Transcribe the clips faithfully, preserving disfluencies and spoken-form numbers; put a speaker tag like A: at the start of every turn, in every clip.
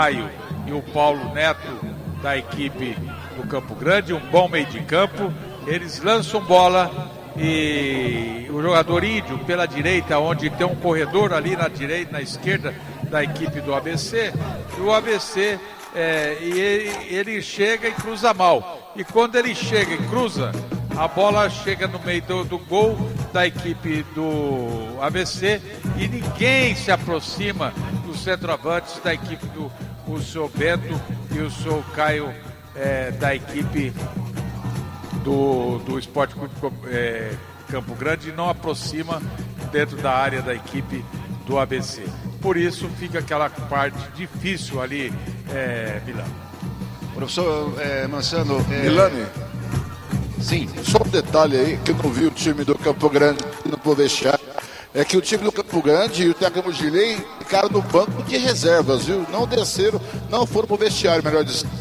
A: Caio e o Paulo Neto da equipe do Campo Grande, um bom meio de campo. Eles lançam bola e o jogador Índio pela direita, onde tem um corredor ali na direita, na esquerda da equipe do A B C, e o A B C é, e ele, ele chega e cruza mal. E quando ele chega e cruza, a bola chega no meio do, do gol da equipe do A B C e ninguém se aproxima dos centroavantes da equipe do o senhor Bento e o senhor Caio é, da equipe do, do Esporte Clube é, Campo Grande, não aproxima dentro da área da equipe do A B C. Por isso fica aquela parte difícil ali, é, Milano.
B: Professor é, Mansano... É...
C: Milani?
B: Sim.
C: Só um detalhe aí, que eu não vi o time do Campo Grande no Povechar, é que o time do Campo Grande e o técnico Gilei ficaram no banco de reservas, viu? Não desceram, não foram pro vestiário, melhor dizendo.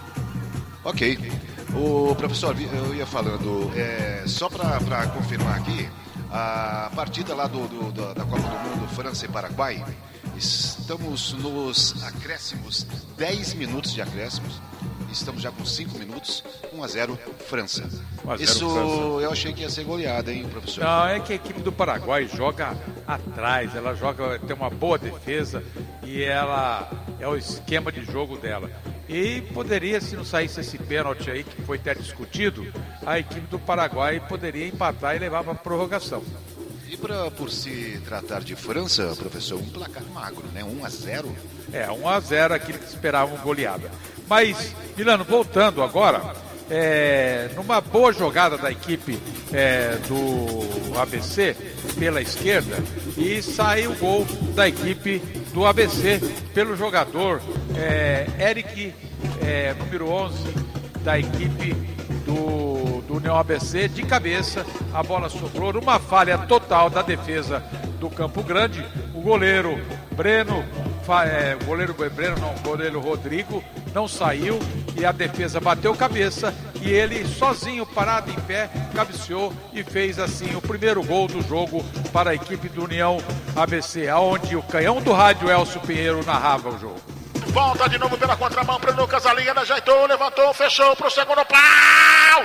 B: Ok. O professor, eu ia falando, é, só para confirmar aqui, a partida lá do, do, do, da Copa do Mundo, França e Paraguai, estamos nos acréscimos, dez minutos de acréscimos, estamos já com cinco minutos, um a zero França. um a zero Isso França. Eu achei que ia ser goleada, hein, professor?
A: Não, é que a equipe do Paraguai joga atrás, ela joga, tem uma boa defesa e ela é o esquema de jogo dela. E poderia, se não saísse esse pênalti aí, que foi até discutido, a equipe do Paraguai poderia empatar e levar para a prorrogação.
B: E pra, por se tratar de França, professor, um placar magro, né? um a zero.
A: É, um a zero, aquilo que esperavam goleada. Mas, Milano, voltando agora, é, numa boa jogada da equipe é, do A B C pela esquerda, e sai o gol da equipe do A B C pelo jogador é, Eric, é, número onze da equipe do, do União A B C, de cabeça. A bola sobrou numa falha total da defesa do Campo Grande. O goleiro Breno, é, goleiro Breno não, goleiro Rodrigo não saiu e a defesa bateu cabeça e ele sozinho, parado em pé, cabeceou e fez assim o primeiro gol do jogo para a equipe do União A B C, aonde o canhão do rádio Elcio Pinheiro narrava o jogo.
D: Volta de novo pela contramão para o Lucas Alinha, ajeitou, levantou, fechou para o segundo pau.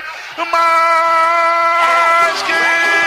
D: Mais que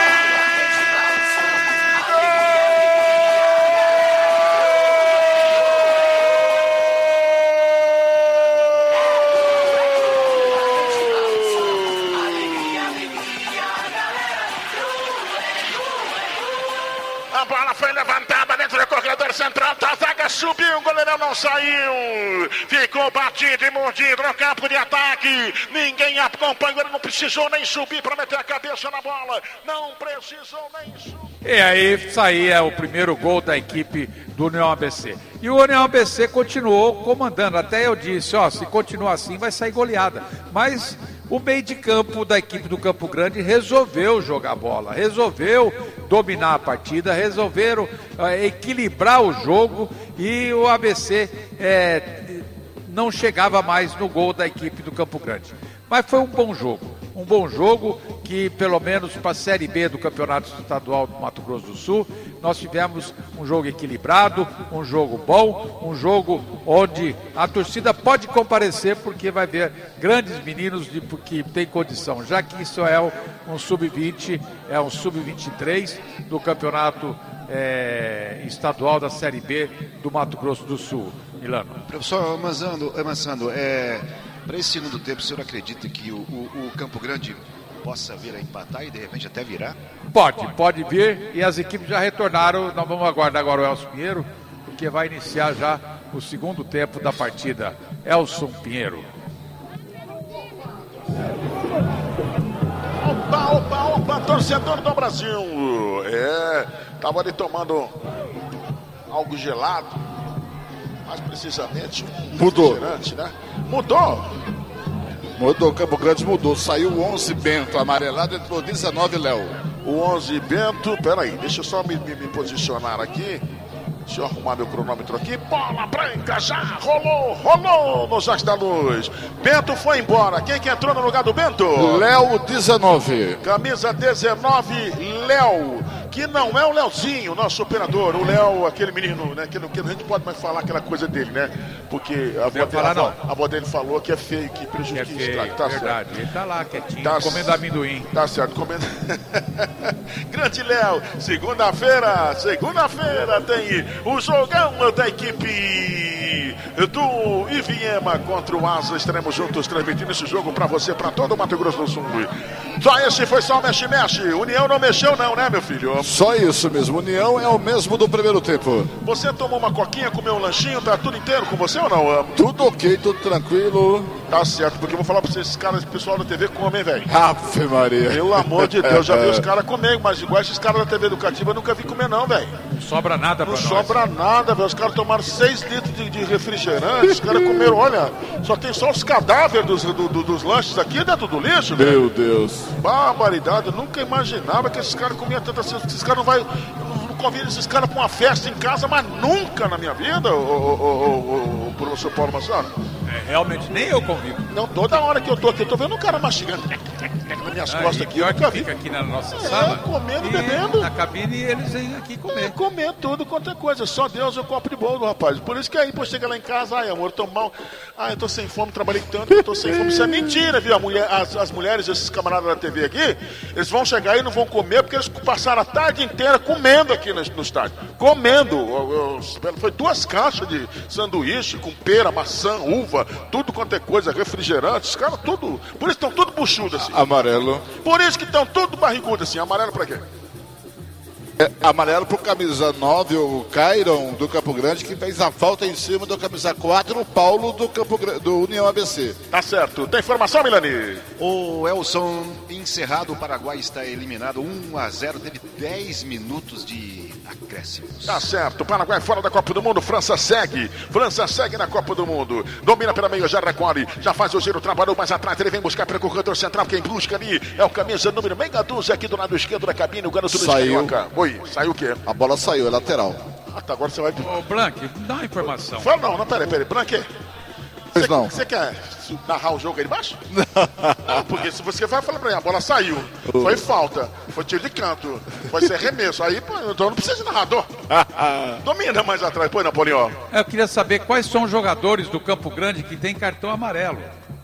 D: a bola foi levantada dentro do corredor central, a zaga subiu, o goleirão não saiu, ficou batido e mordido no campo de ataque, ninguém acompanhou, ele não precisou nem subir para meter a cabeça na bola, não precisou nem subir.
A: E aí saía o primeiro gol da equipe do União A B C. E o União A B C continuou comandando, até eu disse, ó, se continuar assim vai sair goleada, mas o meio de campo da equipe do Campo Grande resolveu jogar bola, resolveu dominar a partida, resolveram uh, equilibrar o jogo e o A B C é, não chegava mais no gol da equipe do Campo Grande. Mas foi um bom jogo, um bom jogo que pelo menos para a Série B do Campeonato Estadual do Mato Grosso do Sul, nós tivemos um jogo equilibrado, um jogo bom, um jogo onde a torcida pode comparecer porque vai ver grandes meninos de, que tem condição, já que isso é um sub vinte, é um sub vinte e três do Campeonato é, Estadual da Série B do Mato Grosso do Sul. Milano.
B: Professor Mansano, Mansano é, para esse segundo tempo, o senhor acredita que o, o, o Campo Grande possa vir a empatar e de repente até virar?
A: Pode, pode vir e as equipes já retornaram. Nós vamos aguardar agora o Elcio Pinheiro, porque vai iniciar já o segundo tempo da partida. Elcio Pinheiro.
D: Opa, opa, opa, torcedor do Brasil. É, tava ali tomando algo gelado, mais precisamente um
C: Mudou.
D: refrigerante, né? Mudou.
C: Mudou, Campo Grande mudou. Saiu o onze Bento, amarelado, entrou dezenove Léo.
D: O onze Bento, peraí, deixa eu só me, me, me posicionar aqui. Deixa eu arrumar meu cronômetro aqui. Bola branca, já rolou, rolou nos Jacques da Luz. Bento foi embora. Quem que entrou no lugar do Bento?
C: Léo dezenove.
D: Camisa dezenove, Léo, aqui não é o Leozinho, nosso operador. O Léo, aquele menino, né? Que, que a gente pode mais falar aquela coisa dele, né? Porque a avó,
A: falar,
D: dele, a, a avó dele falou que é feio, que prejudica.
A: Que é feio,
D: tá
A: verdade.
D: certo.
A: Ele tá lá quietinho,
D: Tá
A: comendo amendoim.
D: Tá certo, comendo. Grande Léo, segunda-feira, segunda-feira tem o jogão da equipe do Iviema contra o Asa. Estaremos juntos transmitindo esse jogo pra você, pra todo o Mato Grosso do Sul. Só esse foi só o mexe-mexe. União não mexeu não, né, meu filho?
C: Só isso mesmo. União é o mesmo do primeiro tempo.
D: Você tomou uma coquinha, comeu um lanchinho, tá tudo inteiro com você ou não?
C: Tudo ok, tudo tranquilo.
D: Tá certo, porque eu vou falar pra vocês, esses caras, esse pessoal da T V comem, velho.
C: Ave Maria.
D: Pelo amor de Deus, já vi os caras comer, mas igual esses caras da T V Educativa eu nunca vi comer não, velho.
A: Não sobra nada pra
D: Não
A: nós.
D: sobra nada, velho. Os caras tomaram seis litros de, de refrigerante, os caras comeram, olha, só tem só os cadáveres dos, do, do, dos lanches aqui dentro do lixo, velho.
C: Meu Deus.
D: Barbaridade, eu nunca imaginava que esses caras comiam tanto assim. Esses caras não vai. Eu não convido esses caras pra uma festa em casa, mas nunca na minha vida, o, o, o, o professor Paulo Massaro.
A: É, realmente, nem eu convivo.
D: Não, toda hora que eu tô aqui, eu tô vendo um cara mastigando nas minhas
A: Ah,
D: costas
A: e
D: aqui. Eu
A: pior
D: nunca
A: que
D: vi.
A: fica aqui na nossa
D: É,
A: sala.
D: comendo,
A: e
D: bebendo.
A: Na cabine eles vêm aqui comer.
D: É, comer tudo quanto é coisa. Só Deus é o copo de bolo, rapaz. Por isso que aí, pô, chega lá em casa, ai, amor, tô mal. Ai, eu tô sem fome, trabalhei tanto que eu tô sem fome. Isso é mentira, viu? A mulher, as, as mulheres, esses camaradas da T V aqui, eles vão chegar e não vão comer porque eles passaram a tarde inteira comendo aqui no, no estádio. Comendo. Eu, eu, foi duas caixas de sanduíche com pera, maçã, uva, tudo quanto é coisa, refrigerante. Os caras tudo. Por isso estão tudo buchudos assim.
C: Amarelo.
D: Por isso que estão tudo barrigudo assim. Amarelo pra quê?
C: É, amarelo pro camisa nove, o Cairon do Campo Grande, que fez a falta em cima do camisa quatro, o Paulo do, Campo, do União A B C.
D: Tá certo. Tem informação, Milani?
B: O Elson, encerrado, o Paraguai está eliminado um a zero, teve dez minutos de acréscimos.
D: Tá certo. O Paraguai fora da Copa do Mundo, França segue. França segue na Copa do Mundo. Domina pela meia, já recolhe. Já faz o giro, trabalhou mais atrás. Ele vem buscar pelo corredor central. Quem busca ali é o camisa número meia dúzia aqui do lado esquerdo da cabine. O garoto do Carioca. Oi, saiu o quê?
C: A bola saiu, é lateral.
D: Ah, tá, agora você vai...
A: Ô, Blank, dá uma informação.
D: Fala, não, não, peraí, peraí. Branque,
C: Pois não.
D: você quer narrar o jogo aí embaixo? Não, porque se você vai falar pra mim, a bola saiu, foi falta, foi tiro de canto, foi ser arremesso, aí pô, então não precisa de narrador. Domina mais atrás, põe Napoleão.
A: Eu queria saber quais são os jogadores do Campo Grande que tem cartão amarelo.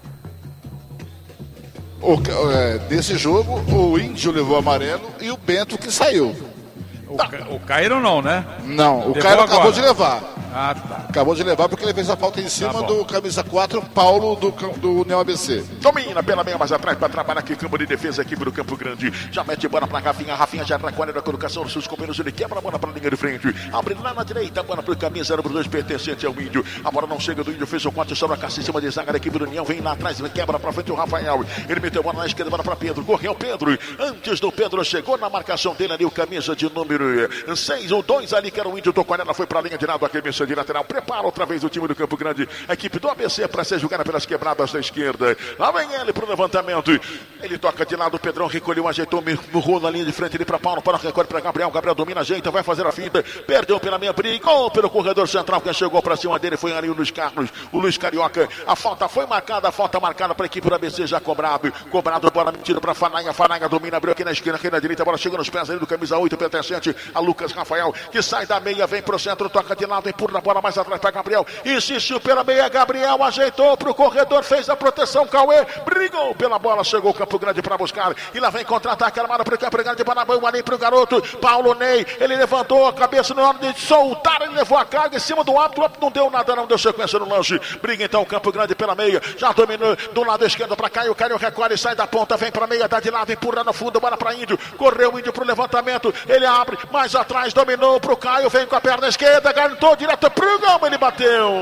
C: O, é, desse jogo, o Índio levou amarelo e o Bento que saiu.
A: O, Ca... o Cairo não, né?
C: Não, o
A: Levou
C: Cairo
A: agora.
C: acabou de levar.
A: Ah, tá.
C: Acabou de levar porque ele fez a falta em cima
A: bom.
C: do camisa quatro, Paulo do, cam- do União A B C.
D: Domina pela meia mais atrás para trabalhar aqui, campo de defesa, equipe do Campo Grande. Já mete bola pra Rafinha, Rafinha já recolhe da colocação dos seus companheiros, ele quebra a bola pra linha de frente. Abre lá na direita, a bola pro camisa número dois, pertencente ao Índio. A bola não chega do Índio, fez o corte sobre a caça em cima de zaga da equipe do União. Vem lá atrás, quebra pra frente o Rafael. Ele meteu a bola na esquerda, bola pra Pedro. Correu Pedro. Antes do Pedro, chegou na marcação dele ali, o camisa de número seis ou dois ali, que era o Índio. Tocou nela, foi pra linha de lado, a camisa de lateral. Prepara outra vez o time do Campo Grande. A equipe do A B C para ser jogada pelas quebradas da esquerda. Lá vem ele pro levantamento. Ele toca de lado, o Pedrão recolheu, ajeitou, murrou na linha de frente ali para Paulo, para o recolhe para Gabriel. Gabriel domina, ajeita, vai fazer a finta. Perdeu pela meia, brigou pelo corredor central. Quem chegou para cima dele foi ali o Luiz Carlos, o Luiz Carioca. A falta foi marcada, a falta marcada para a equipe do A B C já cobrado. Cobrado, bola metida para Fanaia. Fanaia domina, abriu aqui na esquerda, aqui na direita. A bola chega nos pés ali do camisa oito, pertencente a Lucas Rafael, que sai da meia, vem pro centro, toca de lado, empurra a bola mais atrás para Gabriel. Insistiu pela meia, Gabriel ajeitou pro corredor, fez a proteção, Cauê, brigou pela bola, chegou o Campo Grande para buscar, e lá vem contra-ataque armado pro Campo Grande de Panamá, ali pro garoto, Paulo Ney, ele levantou a cabeça na hora de soltar, ele levou a carga em cima do árbitro, não deu nada, não deu sequência no lance, briga então o Campo Grande pela meia, já dominou do lado esquerdo para Caio, Caio recolhe, sai da ponta, vem pra meia, dá de lado, empurra no fundo, bola para Índio, correu o Índio pro levantamento, ele abre, mais atrás, dominou pro Caio, vem com a perna esquerda, garantou direto pro gol, ele bateu.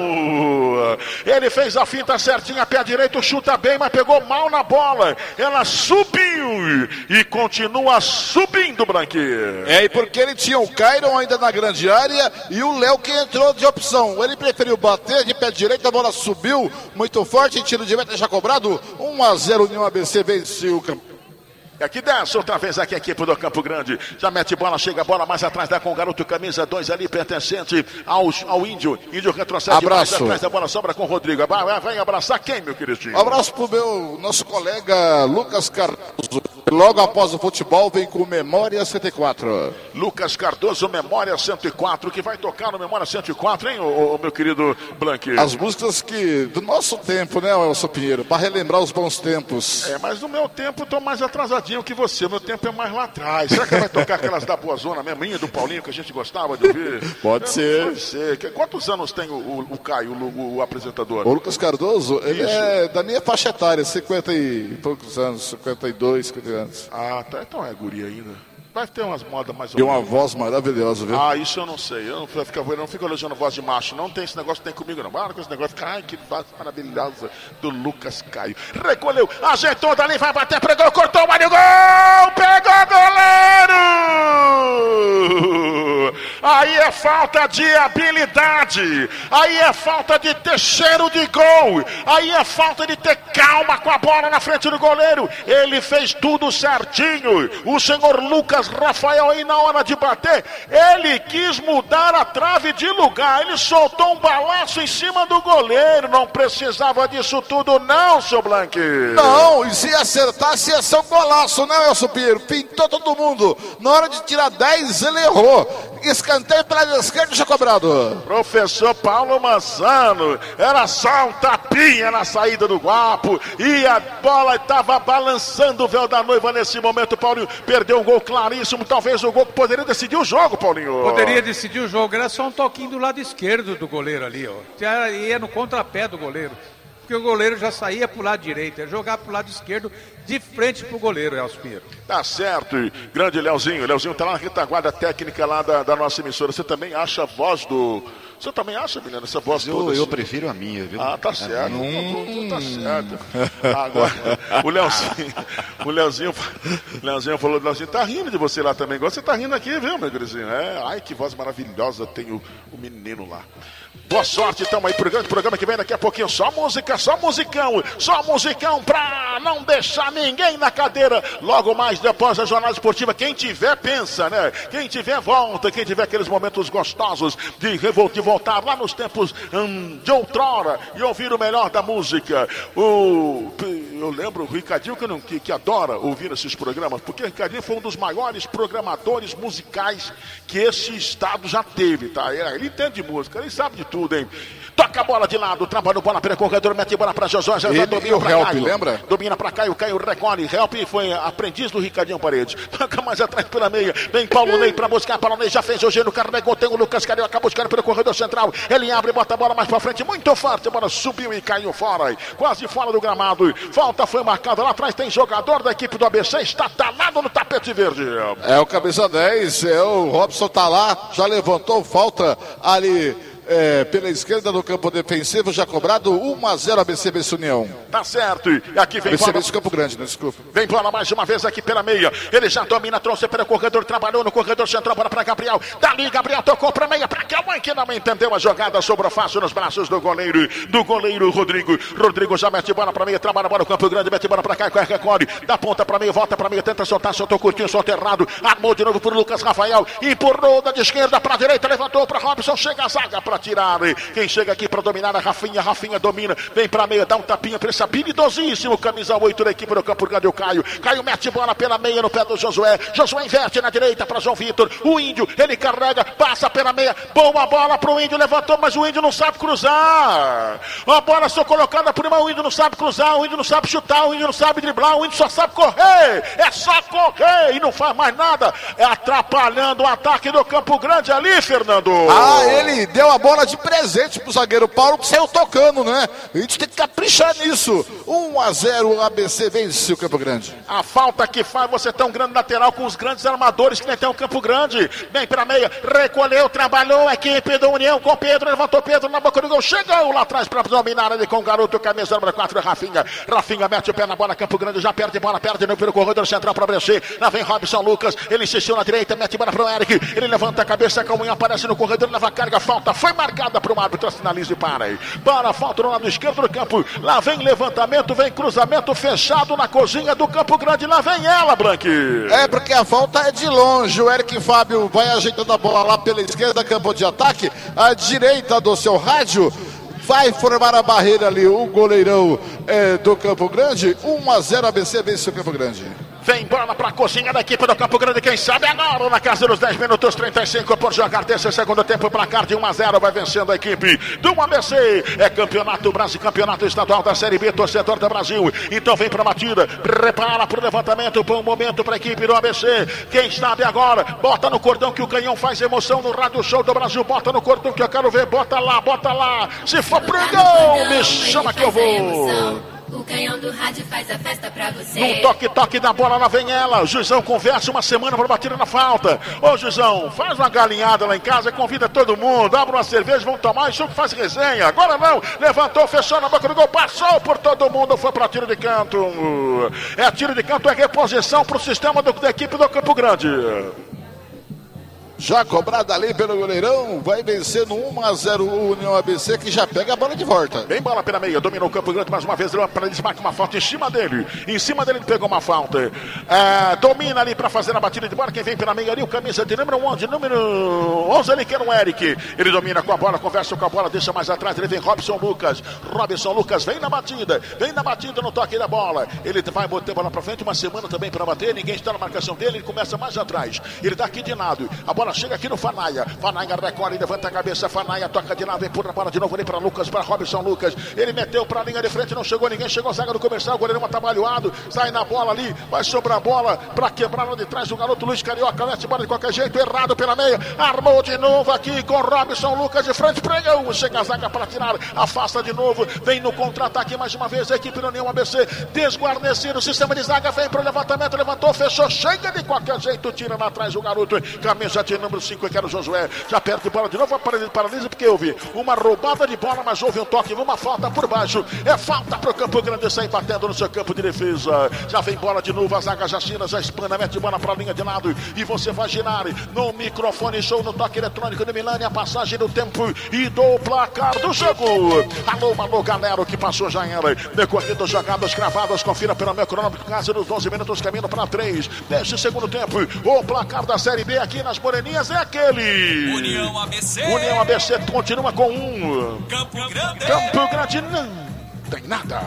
D: Ele fez a finta certinha, pé direito, chuta bem, mas pegou mal na bola. Ela subiu e continua subindo, Branquinho.
C: É, e porque ele tinha o Cairon ainda na grande área e o Léo que entrou de opção. Ele preferiu bater de pé direito, a bola subiu muito forte, tiro de meta já cobrado. um a zero União A B C venceu o campo.
D: Aqui desce outra vez aqui a equipe do Campo Grande. Já mete bola, chega a bola mais atrás da com o garoto camisa dois ali, pertencente ao, ao Índio. Índio retrocede
C: Abraço.
D: mais atrás da bola, sobra com o Rodrigo. Vai, vai abraçar quem, meu queridinho?
C: Abraço pro meu, nosso colega Lucas Cardoso. Logo após o futebol vem com Memória cento e quatro.
D: Lucas Cardoso, Memória cento e quatro, que vai tocar no Memória cento e quatro, hein, ô, ô, meu querido Blanqui?
C: As músicas que do nosso tempo, né, Elson Pinheiro? Para relembrar os bons tempos.
D: É, mas no meu tempo eu tô mais atrasadinho que você. Meu tempo é mais lá atrás. Será que vai tocar aquelas da Boa Zona mesmo, minha, do Paulinho, que a gente gostava de ouvir?
C: Pode
D: é,
C: ser.
D: Pode ser. Quantos anos tem o, o, o Caio, o, o apresentador?
C: O Lucas Cardoso, ele
D: Isso.
C: é da minha faixa etária, cinquenta e poucos anos, cinquenta e dois, cinquenta anos.
D: Ah, tá. Então é guri ainda. Vai ter umas modas mais ou
C: E
D: menos.
C: uma voz maravilhosa, viu?
D: Ah, isso eu não sei. Eu não fico, eu não fico elogiando voz de macho. Não tem esse negócio que tem comigo, não. Para com esse negócio. Ai, que voz maravilhosa do Lucas Caio. Recolheu, ajeitou dali, vai bater, pregou, cortou, Mário, gol! Pegou goleiro! Aí é falta de habilidade. Aí é falta de ter cheiro de gol. Aí é falta de ter calma com a bola na frente do goleiro. Ele fez tudo certinho. O senhor Lucas Rafael aí na hora de bater, ele quis mudar a trave de lugar, ele soltou um balaço em cima do goleiro, não precisava disso tudo não, seu Blanqui.
C: Não, e se acertasse ia ser um golaço, né, Elson Pinheiro? Pintou todo mundo. Na hora de tirar dez, ele errou. Escanteio pela esquerda, já cobrado.
D: Professor Paulo Manzano, era só um tapinha na saída do Guapo, e a bola estava balançando o véu da noiva nesse momento. Paulinho perdeu um gol claríssimo, talvez o gol que poderia decidir o jogo, Paulinho.
A: Poderia decidir o jogo, era só um toquinho do lado esquerdo do goleiro ali, ó. Ia no contrapé do goleiro, porque o goleiro já saía pro lado direito, ia jogar pro lado esquerdo, de frente pro goleiro, Elcio Pinheiro.
D: Tá certo, grande Leozinho. Leozinho tá lá na retaguarda técnica lá da, da nossa emissora. Você também acha a voz do... Você também acha, menina, essa voz
B: eu,
D: toda?
B: Eu
D: assim?
B: prefiro a minha, viu?
D: Ah, tá certo.
B: Hum.
D: Tá certo. Agora, o Leozinho, o Leozinho, o Leozinho falou, Leozinho, tá rindo de você lá também. Agora você tá rindo aqui, viu, meu gurizinho? É, ai, que voz maravilhosa tem o, o menino lá. Boa sorte, então, aí pro grande programa que vem daqui a pouquinho. Só música, só musicão, só musicão pra não deixar ninguém na cadeira. Logo mais depois da jornada esportiva, quem tiver pensa, né? Quem tiver volta, quem tiver aqueles momentos gostosos de, de voltar lá nos tempos hum, de outrora e ouvir o melhor da música. O, eu lembro o Ricardinho que, não, que, que adora ouvir esses programas, porque o Ricardinho foi um dos maiores programadores musicais que esse estado já teve, tá? Ele entende de música, ele sabe de tudo, hein? Toca a bola de lado, trabalha bola pelo corredor, mete bola pra Josué, Josué domina pra
C: Help,
D: Caio.
C: Lembra?
D: Domina pra Caio, Caio recolhe. Help foi aprendiz do Ricardinho Paredes. Toca mais atrás pela meia. Vem Paulo Ney pra buscar. Paulo Ney já fez o gênio, carregou. Tem o Lucas Carioca buscando pelo corredor central. Ele abre, bota a bola mais pra frente. Muito forte. A bola subiu e caiu fora. Quase fora do gramado. Falta foi marcada lá atrás. Tem jogador da equipe do A B C. Está talado no tapete verde.
C: É o camisa dez. É o Robson tá lá. Já levantou falta ali. É, pela esquerda no campo defensivo, já cobrado um a zero A B C Bessa União.
D: Tá certo. E aqui vem
C: A B C
D: bola.
C: Bessa Campo Grande, não desculpa.
D: Vem bola mais uma vez aqui pela meia. Ele já domina, trouxe pelo corredor, trabalhou no corredor central, bola para Gabriel. Dali, Gabriel tocou pra meia, pra Kelman, que não entendeu a jogada, sobrou fácil nos braços do goleiro, do goleiro Rodrigo. Rodrigo já mete bola pra meia, trabalha a bola no Campo Grande, mete bola pra cá, recolhe, dá ponta pra meia, volta pra meia, tenta soltar, soltou curtinho, soltou errado, armou de novo pro Lucas Rafael, empurrou da esquerda pra direita, levantou pra Robson, chega a zaga pra tirar. Quem chega aqui para dominar a Rafinha, Rafinha domina, vem para meia, dá um tapinha para esse habilidosíssimo camisa oito da equipe do Campo Grande, o Caio. Caio mete bola pela meia no pé do Josué. Josué inverte na direita para João Vitor. O Índio, ele carrega, passa pela meia, boa bola para o Índio, levantou, mas o Índio não sabe cruzar. A bola só colocada por uma, o Índio não sabe cruzar, o Índio não sabe chutar, o Índio não sabe driblar, o Índio só sabe correr. É só correr e não faz mais nada. É atrapalhando o ataque do Campo Grande ali, Fernando.
C: Ah, ele deu a bola de presente pro zagueiro Paulo, que saiu tocando, né? A gente tem que caprichar nisso. um a zero, o A B C vence o Campo Grande.
D: A falta que faz você ter um grande lateral com os grandes armadores que nem tem o Campo Grande. Vem pra meia, recolheu, trabalhou a equipe da União com Pedro, levantou Pedro na boca do gol, chegou lá atrás pra dominar ali com o garoto, camisa número quatro, Rafinha. Rafinha mete o pé na bola, Campo Grande já perde bola, perde no pelo corredor central pra Brecê. Lá vem Robson Lucas, ele insistiu na direita, mete bola pro Eric, ele levanta a cabeça, a Calmunha aparece no corredor, leva a carga, falta, foi marcada para o árbitro, sinalize para. Para, falta no lado esquerdo do campo. Lá vem levantamento, vem cruzamento fechado na cozinha do Campo Grande. Lá vem ela, Blanqui.
C: É porque a falta é de longe. O Eric Fábio vai ajeitando a bola lá pela esquerda, campo de ataque. À direita do seu rádio. Vai formar a barreira ali o goleirão é, do Campo Grande. um a zero A B C vence o Campo Grande.
D: Vem bola para a cozinha da equipe do Campo Grande, quem sabe agora na casa dos dez minutos, trinta e cinco por jogar desse segundo tempo, placar de um a zero, vai vencendo a equipe do A B C. É campeonato Brasil, campeonato estadual da Série B, torcedor do Brasil. Então vem para a batida, prepara para o levantamento, bom momento para a equipe do A B C. Quem sabe agora, bota no cordão que o canhão faz emoção no Rádio Show do Brasil, bota no cordão que eu quero ver, bota lá, bota lá. Se for pro gol, me chama que eu vou.
E: O canhão do rádio faz a festa pra você.
D: No toque-toque da bola, lá vem ela. O Juizão conversa uma semana pra batida na falta. Ô, Juizão, faz uma galinhada lá em casa, convida todo mundo, abre uma cerveja, vamos tomar, isso que faz resenha. Agora não, levantou, fechou na boca do gol, passou por todo mundo, foi pra tiro de canto. É tiro de canto, é reposição pro sistema do, da equipe do Campo Grande.
C: Já cobrada ali pelo goleirão, vai vencer no um a zero o União A B C, que já pega a bola de volta.
D: Vem bola pela meia, dominou o Campo Grande mais uma vez, para ele marca uma falta em cima dele. Em cima dele ele pegou uma falta. É, domina ali para fazer a batida de bola. Quem vem pela meia ali, o camisa de número onze, número onze ali que era o Eric. Ele domina com a bola, conversa com a bola, deixa mais atrás. Ele vem Robson Lucas. Robson Lucas vem na batida, vem na batida no toque da bola. Ele vai botar a bola para frente, uma semana também para bater. Ninguém está na marcação dele, ele começa mais atrás. Ele dá aqui de lado. A bola chega aqui no Fanaia. Fanaia recolhe, levanta a cabeça. Fanaia toca de lado, empurra a bola de novo ali para Lucas, para Robson Lucas. Ele meteu para a linha de frente, não chegou ninguém. Chegou a zaga do comercial, o goleiro atabalhoado. Sai na bola ali, vai sobrar a bola para quebrar lá de trás o garoto Luiz Carioca. Mete bola de qualquer jeito, errado pela meia. Armou de novo aqui com Robson Lucas de frente. Pregão, chega a zaga para tirar. Afasta de novo, vem no contra-ataque mais uma vez. A equipe do União A B C desguarnecido. O sistema de zaga vem para o levantamento, levantou, fechou. Chega de qualquer jeito, tira lá atrás o garoto. Camisa de número cinco. Eu quero o Josué, já perde bola de novo, paralisa porque houve uma roubada de bola, mas houve um toque, uma falta por baixo, é falta para o Campo Grande sair batendo no seu campo de defesa. Já vem bola de novo, a zaga já tira, já espana, mete bola para a linha de lado e você vai girar no microfone show, no toque eletrônico do Milani, a passagem do tempo e do placar do jogo. Alô, alô, galera, o que passou já era, decorrido jogadas cravadas, confira pelo meu cronômetro, caso dos doze minutos, caminho para três, deste segundo tempo, o placar da Série B aqui nas Moreninhas é aquele.
F: União A B C.
D: União A B C continua com um.
F: Campo Grande.
D: Campo Grande não tem nada.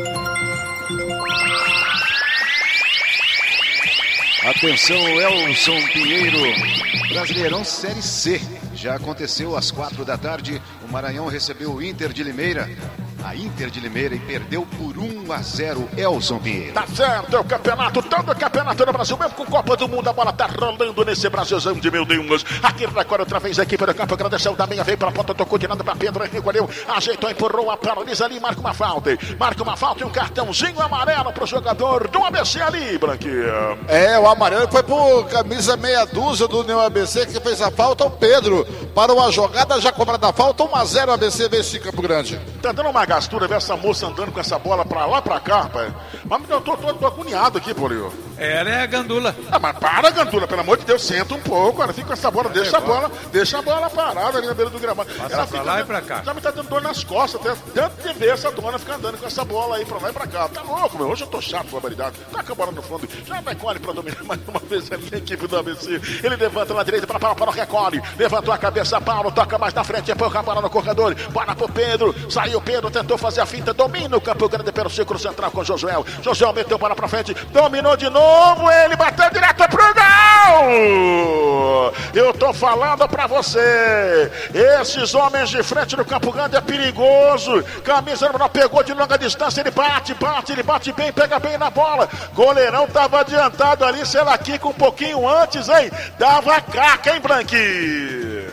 B: Atenção, Elson Pinheiro. Brasileirão Série C. Já aconteceu às quatro da tarde. O Maranhão recebeu o Inter de Limeira. A Inter de Limeira e perdeu por um a zero, Elson Pinheiro.
D: Tá certo, é o campeonato, todo o campeonato do Brasil, mesmo com Copa do Mundo, a bola tá rolando nesse Brasilzão de meu Deus. Aqui recolhe outra vez a equipe do Campo Grande, saiu da minha, veio pela ponta, tocou de nada pra Pedro, recolheu, ajeitou, empurrou, a paralisa ali, marca uma falta. Marca uma falta e um cartãozinho amarelo pro jogador do A B C ali, Branquinha.
C: É, o amarelo foi pro camisa meia dúzia do União A B C que fez a falta, o Pedro. Para uma jogada já cobrada a falta, um a zero A B C vence Campo Grande.
D: Tá dando uma gastura ver essa moça andando com essa bola pra lá, pra cá, pai. Mas eu tô, tô, tô agoniado aqui, Paulinho.
A: Ela é a Gandula.
D: Ah, mas para, Gandula, pelo amor de Deus, senta um pouco, cara. Fica com essa bola, deixa a bola, deixa a bola parada ali na beira do gramado.
A: Passa
D: Ela
A: pra
D: fica,
A: lá e pra cá.
D: Já me tá dando dor nas costas, até tanto de ver essa dona ficar andando com essa bola aí pra lá e pra cá. Tá louco, meu. Hoje eu tô chato com a barbaridade. Tá com a bola no fundo. Já recolhe pra dominar mais uma vez ali a equipe do A B C. Ele levanta na direita pra Paulo, Paulo recolhe. Levantou a cabeça, Paulo, toca mais na frente, empurra a bola no corredor. Bola pro Pedro. Saiu Pedro, tentou fazer a finta, domina o Campo Grande pelo círculo central com Josué. Josué meteu bola pra frente, dominou de novo, ele bateu direto pro gol! Eu tô falando pra você, esses homens de frente no Campo Grande é perigoso. Camisa não pegou de longa distância, ele bate, bate, ele bate bem, pega bem na bola. Goleirão tava adiantado ali, sei lá, aqui com um pouquinho antes, hein? Dava caca, hein, Branqui?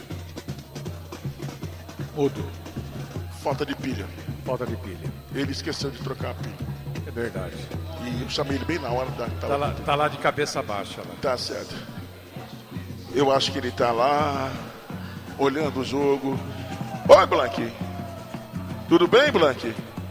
A: Mudo.
D: Falta de pilha.
A: Falta de pilha.
D: Ele esqueceu de trocar a pilha.
A: É verdade.
D: E eu chamei ele bem na hora da...
A: Tá lá, tá lá de cabeça baixa. Lá.
D: Tá certo. Eu acho que ele tá lá, olhando o jogo. Oi, Blanqui. Tudo bem, Blanqui?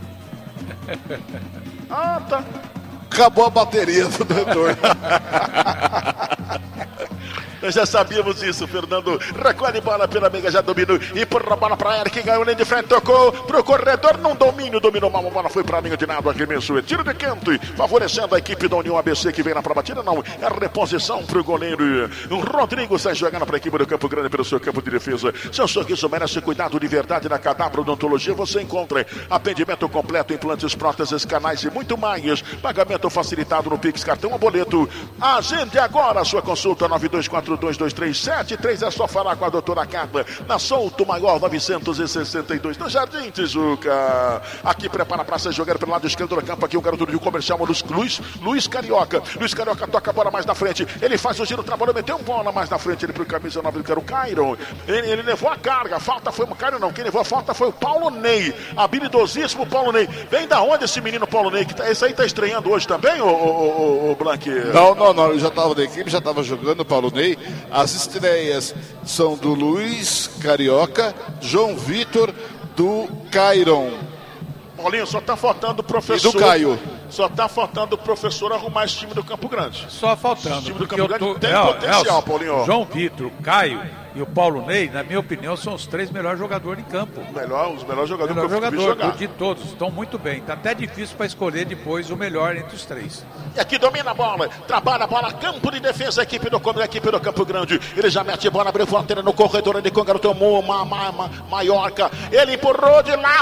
D: Ah, tá.
C: Acabou a bateria do retorno.
D: Nós já sabíamos isso, Fernando. Recolhe bola pela meia, já dominou. E por a bola para Eric, ganhou nem de frente, tocou pro corredor, não domínio, dominou mal, a bola foi pra linha de nada, arremesso, tiro de canto, favorecendo a equipe da União A B C que vem na prova, tira não, é reposição pro goleiro. O Rodrigo sai jogando pra equipe do Campo Grande pelo seu campo de defesa. Seu sorriso merece cuidado de verdade na Cadabra Odontologia, você encontra atendimento completo, implantes, próteses, canais e muito mais. Pagamento facilitado no Pix, cartão ou boleto. Agende agora a sua consulta, nove dois quatro dois, dois três sete três, é só falar com a doutora Carla, na Souto Maior novecentos e sessenta e dois, no Jardim Tijuca. Aqui prepara pra ser jogado pelo lado esquerdo do campo, aqui o garoto do comercial, Luiz, Luiz Carioca. Luiz Carioca toca a bola mais na frente, ele faz o giro, trabalhou, meteu uma bola mais na frente, ele pro camisa nove, que era o Cairo. Ele, ele levou a carga, a falta foi o Cairo não, quem levou a falta foi o Paulo Ney, habilidosíssimo Paulo Ney. Vem da onde esse menino Paulo Ney? Que tá, esse aí tá estreando hoje também, ô, ô, ô, ô Blanque?
C: Não, não, não, ele já tava da equipe, já tava jogando o Paulo Ney. As estreias são do Luiz Carioca, João Vitor, do Cairon.
D: Paulinho, só tá faltando o professor.
C: E do Caio.
D: Só tá faltando o professor arrumar esse time do Campo Grande.
A: Só faltando.
D: Esse time do
A: porque
D: Campo
A: eu
D: Grande
A: tô...
D: tem
A: é,
D: potencial,
A: é,
D: Paulinho.
A: João Vitor, Caio e o Paulo Ney, na minha opinião, são os três melhores jogadores em campo.
D: Melhor, os melhores jogadores
A: melhor
D: que eu vi
A: jogador
D: jogar.
A: de todos, estão muito bem. Tá até difícil para escolher depois o melhor entre os três.
D: E aqui domina a bola, trabalha a bola, campo de defesa, a equipe do, a equipe do Campo Grande. Ele já mete a bola, abriu fronteira no corredor, ele com o garoto uma, uma, uma, Maiorca. Ele empurrou de lá,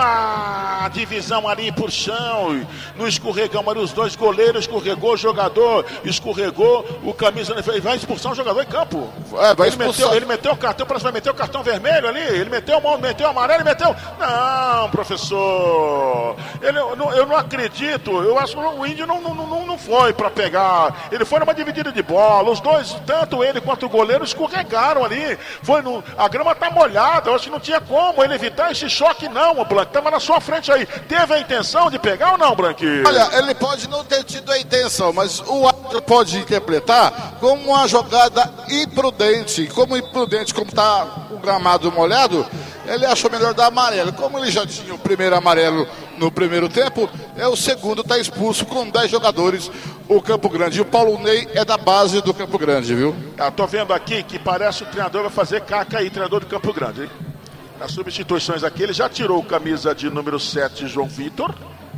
D: opa! Divisão ali por chão, no escorregão ali, os dois goleiros, escorregou o jogador, escorregou o camisa, vai expulsar o jogador em campo.
C: É, vai
D: ele, meteu, ele meteu o cartão, parece que vai meter o cartão vermelho ali, ele meteu o mão, meteu o amarelo, ele meteu... Não, professor, ele, eu, não, eu não acredito, eu acho que o Índio não, não, não, não foi para pegar, ele foi numa dividida de bola, os dois, tanto ele quanto o goleiro, escorregaram ali, foi no, a grama tá molhada, eu acho que não tinha como ele evitar esse choque não, o Blanque, tava na sua frente aí, teve a intenção de pegar ou não, Blanque?
C: Olha, ele pode não ter tido a intenção, mas o árbitro pode interpretar como uma jogada imprudente, como imprudente, como tá o gramado molhado, ele achou melhor dar amarelo. Como ele já tinha o primeiro amarelo no primeiro tempo, é o segundo, tá expulso com dez jogadores o Campo Grande. E o Paulo Ney é da base do Campo Grande, viu?
D: Ah, tô vendo aqui que parece o treinador vai fazer caca aí, treinador do Campo Grande, hein? Nas substituições aqui, ele já tirou camisa de número sete, João Vitor,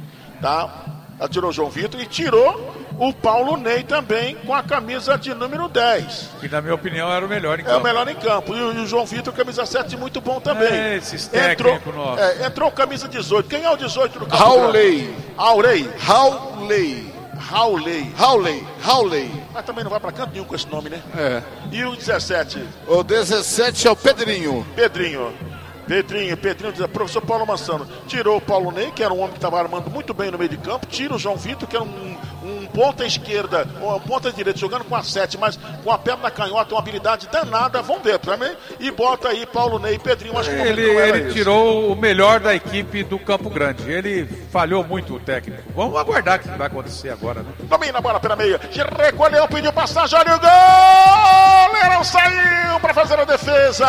D: tá? Já tirou o João Vitor e tirou o Paulo Ney também com a camisa de número dez.
A: Que na minha opinião era o melhor em campo.
D: É o melhor em campo. E o, e o João Vitor, camisa sete, muito bom também.
A: É, esses técnicos nossos.
D: É, entrou camisa dezoito. Quem é o dezoito do campo?
C: Rauley.
D: Aurei.
C: Rauley.
D: Rauley.
C: Rauley. Rauley.
D: Mas também não vai pra canto nenhum com esse nome, né?
C: É.
D: E o dezessete?
C: O dezessete é o Pedrinho.
D: Pedrinho. Pedrinho, Pedrinho, diz, professor Paulo Massano, tirou o Paulo Ney, que era um homem que estava armando muito bem no meio de campo, tira o João Vitor, que era um, um ponta esquerda, uma ponta direita, jogando com a sete, mas com a perna canhota, uma habilidade danada, vão dentro também, e bota aí Paulo Ney e Pedrinho, acho que
A: ele, ele tirou o melhor da equipe do Campo Grande, ele falhou muito o técnico. Vamos aguardar o que vai acontecer agora, né?
D: Domina a bola pela meia, recolheu, pediu passagem, olha o gol! Leirão saiu para fazer a defesa,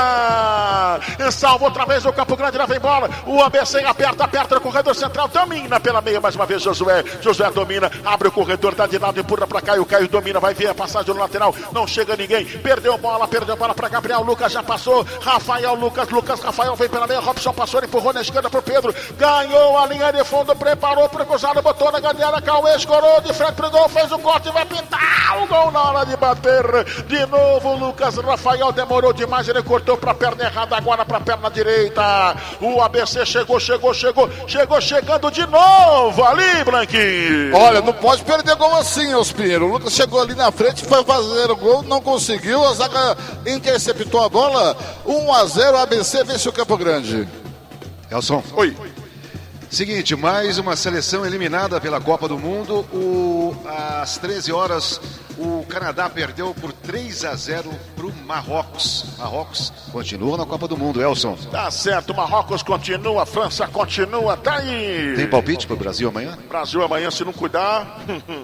D: e salva outra vez o Campo Grande, lá vem bola, o A B C aperta, aperta no corredor central, domina pela meia, mais uma vez Josué, Josué domina, abre o corredor, tá de lado, empurra pra cá, e o Caio domina, vai ver a passagem no lateral, não chega ninguém, perdeu a bola, perdeu a bola pra Gabriel, Lucas já passou, Rafael, Lucas, Lucas, Rafael vem pela meia, Robson passou, empurrou na esquerda pro Pedro, ganhou a linha de fundo, preparou pro cruzado, botou na galera, Cauê escorou de frente pro gol, fez o corte, vai pintar o gol na hora de bater, de novo Lucas, Rafael demorou demais, ele cortou pra perna errada, agora pra perna direita, o A B C chegou, chegou, chegou, chegou, chegando de novo ali, Blanquinho.
C: Olha, não pode perder gol assim, Ospiro. O Lucas chegou ali na frente, foi fazer o gol, não conseguiu, a zaga interceptou a bola, um a zero, A B C vence o Campo Grande.
B: Elson.
D: Oi.
B: Seguinte, mais uma seleção eliminada pela Copa do Mundo. O, às treze horas, o Canadá perdeu por três a zero para o Marrocos. Marrocos continua na Copa do Mundo, Elson.
D: Tá certo, Marrocos continua, França continua, tá aí.
B: Tem palpite para o Brasil amanhã?
D: Brasil amanhã, se não cuidar.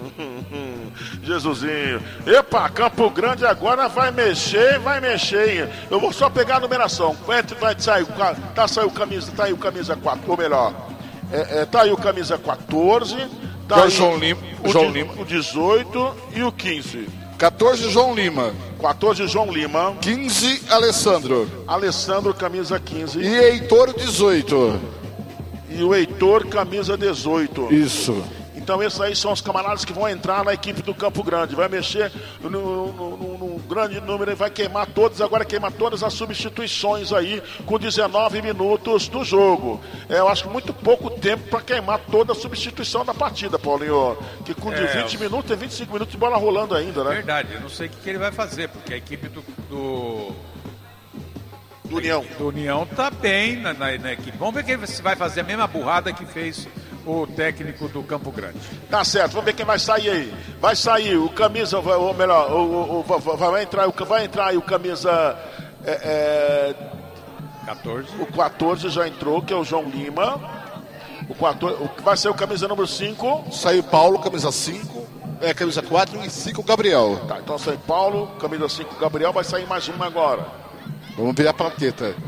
D: Jesusinho. Epa, Campo Grande agora vai mexer, vai mexer. Eu vou só pegar a numeração. Vai, vai sair, tá, saiu camisa, tá aí o camisa quatro, ou melhor. É, é, tá aí o camisa quatorze, tá aí
C: João Lima,
D: o,
C: João
D: de,
C: Lima.
D: o dezoito e o quinze.
C: quatorze, João Lima.
D: quatorze, João Lima.
C: quinze, Alessandro.
D: Alessandro, camisa quinze.
C: E Heitor, dezoito.
D: E o Heitor, camisa dezoito.
C: Isso.
D: Então esses aí são os camaradas que vão entrar na equipe do Campo Grande. Vai mexer no, no, no, no grande número e vai queimar todos, agora queimar todas as substituições aí com dezenove minutos do jogo. É, eu acho muito pouco tempo para queimar toda a substituição da partida, Paulinho. Que com de é, vinte minutos tem vinte e cinco minutos de bola rolando ainda, né?
A: Verdade, eu não sei o que, que ele vai fazer, porque a equipe do... do...
D: do União.
A: Do União tá bem na, na, na equipe. Vamos ver quem vai fazer a mesma burrada que fez o técnico do Campo Grande.
D: Tá certo, vamos ver quem vai sair aí. Vai sair o camisa, ou melhor, o, o, o, vai, entrar, vai entrar aí o camisa é, é,
A: quatorze.
D: O quatorze já entrou, que é o João Lima. O quatorze, o, vai ser o camisa número cinco.
C: Saiu Paulo, camisa cinco. É, camisa quatro e cinco, Gabriel.
D: Tá, então sai Paulo, camisa cinco, Gabriel. Vai sair mais uma agora.
C: Vamos ver a plaqueta.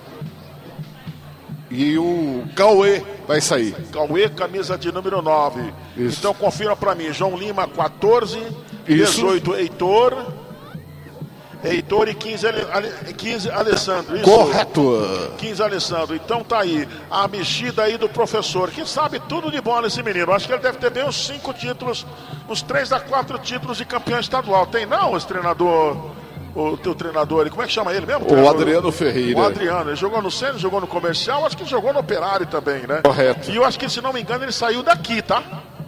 C: E o Cauê vai sair.
D: Cauê, camisa de número nove.
C: Isso.
D: Então confira pra mim. João Lima, quatorze.
C: Isso.
D: dezoito, Heitor. Heitor e quinze, quinze Alessandro. Isso.
C: Correto.
D: quinze Alessandro. Então tá aí. A mexida aí do professor, que sabe tudo de bola esse menino. Acho que ele deve ter bem uns cinco títulos, uns três a quatro títulos de campeão estadual. Tem não, esse treinador... O teu treinador, como é que chama ele mesmo?
C: O Adriano Ferreira.
D: O Adriano, ele jogou no Centro, jogou no Comercial, acho que jogou no Operário também, né?
C: Correto.
D: E eu acho que, se não me engano, ele saiu daqui, tá?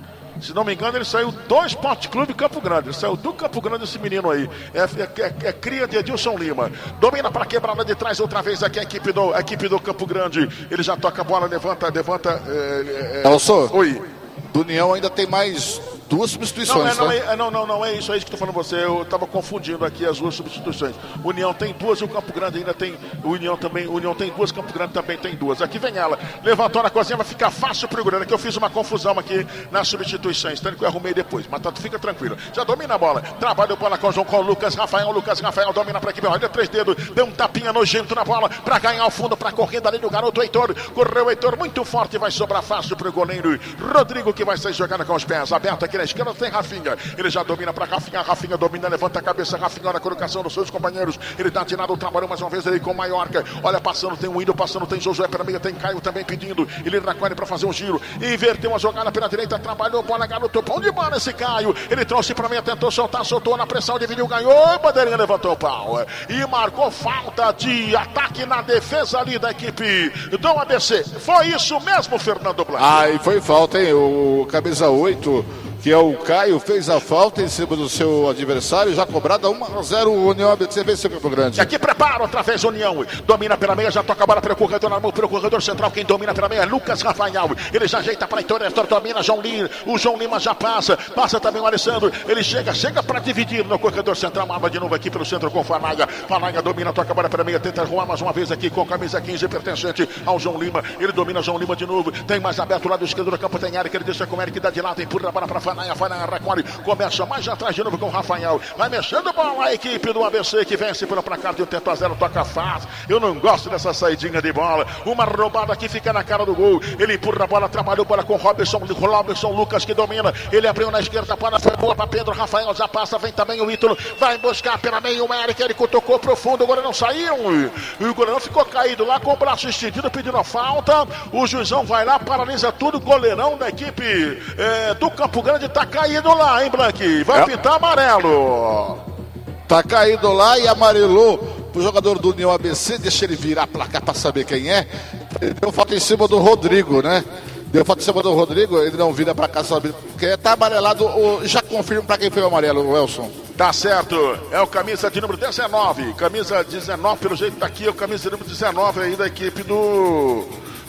D: Se não me engano, ele saiu do Esporte Clube Campo Grande. Ele saiu do Campo Grande, esse menino aí. É, é, é, é cria de Edilson Lima. Domina para quebrada de trás outra vez aqui a equipe do, a equipe do Campo Grande. Ele já toca a bola, levanta, levanta. É, é...
C: Elson,
D: Oi.
C: Do União ainda tem mais duas substituições,
D: não, é,
C: né?
D: não, é, não, não, não é isso aí que eu tô falando com você. Eu estava confundindo aqui as duas substituições. O União tem duas e o Campo Grande ainda tem. O União também. O União tem duas, Campo Grande também tem duas. Aqui vem ela. Levantou na cozinha, vai ficar fácil pro Grande. Que eu fiz uma confusão aqui nas substituições. Tanto que eu arrumei depois. Mas tá, fica tranquilo. Já domina a bola. Trabalha a bola com o João, com o Lucas Rafael. Lucas Rafael domina pra equipe. Olha, três dedos. Deu um tapinha nojento na bola pra ganhar o fundo, pra corrida ali do garoto Heitor. Correu o Heitor muito forte. Vai sobrar fácil pro goleiro Rodrigo, que vai sair jogando com os pés abertos aqui na esquerda. Tem Rafinha. Ele já domina para Rafinha. Rafinha domina, levanta a cabeça. Rafinha na colocação dos seus companheiros. Ele dá tirado o trabalho mais uma vez ali com Maiorca. Olha, passando, tem o Indo, passando, tem Josué pela meia, tem Caio também pedindo. Ele na quadra para fazer um giro. Inverteu uma jogada pela direita, trabalhou, bola, garoto. Pão de bola esse Caio. Ele trouxe para meia, tentou soltar, soltou na pressão, dividiu, ganhou. Bandeirinha levantou o pau. E marcou falta de ataque na defesa ali da equipe do A B C. Foi isso mesmo, Fernando Blanco?
C: Ah, e foi falta, hein? O camisa oito, que é o Caio, fez a falta em cima do seu adversário, já cobrada um a zero, o União A B C venceu o Campo Grande.
D: E aqui prepara outra vez o União, domina pela meia, já toca a bola para o corredor, na mão para o corredor central, quem domina pela meia é Lucas Rafael, ele já ajeita para Heitor, Heitor domina, João Lima, o João Lima já passa, passa também o Alessandro, ele chega, chega para dividir no corredor central, arma de novo aqui pelo centro com o Fanaga, Fanaga domina, toca a bola pela meia, tenta arrumar mais uma vez aqui com camisa quinze, pertencente ao João Lima, ele domina João Lima de novo, tem mais aberto o lado esquerdo do campo, tem área que ele deixa com o Eric, dá de lado, empurra a bola para Fanaga, Fanaga recolhe, começa mais atrás de novo com o Rafael, vai mexendo a bola a equipe do A B C que vence pelo placar de um tento a zero, toca fácil, eu não gosto dessa saidinha de bola, uma roubada que fica na cara do gol, ele empurra a bola, trabalhou bola com Robson, Robson Lucas que domina, ele abriu na esquerda, para foi boa para Pedro, Rafael já passa, vem também o Ítalo, vai buscar pela meia o Eric, ele tocou profundo, o goleirão saiu, e o goleirão ficou caído lá com o braço estendido, pedindo a falta, o juizão vai lá, paralisa tudo, o goleirão da equipe é, do Campo Grande tá caído lá, hein, Blanqui? Vai é. pintar amarelo.
C: Tá caído lá e amarelou pro jogador do União A B C, deixa ele virar a placa pra saber quem é. Ele deu falta em cima do Rodrigo, né? Deu falta em cima do Rodrigo, ele não vira pra cá, sabe? Porque tá amarelado, já confirma pra quem foi o amarelo, Elson.
D: Tá certo, é o camisa de número dezenove, camisa dezenove, pelo jeito tá aqui, é o camisa de número dezenove aí da equipe do...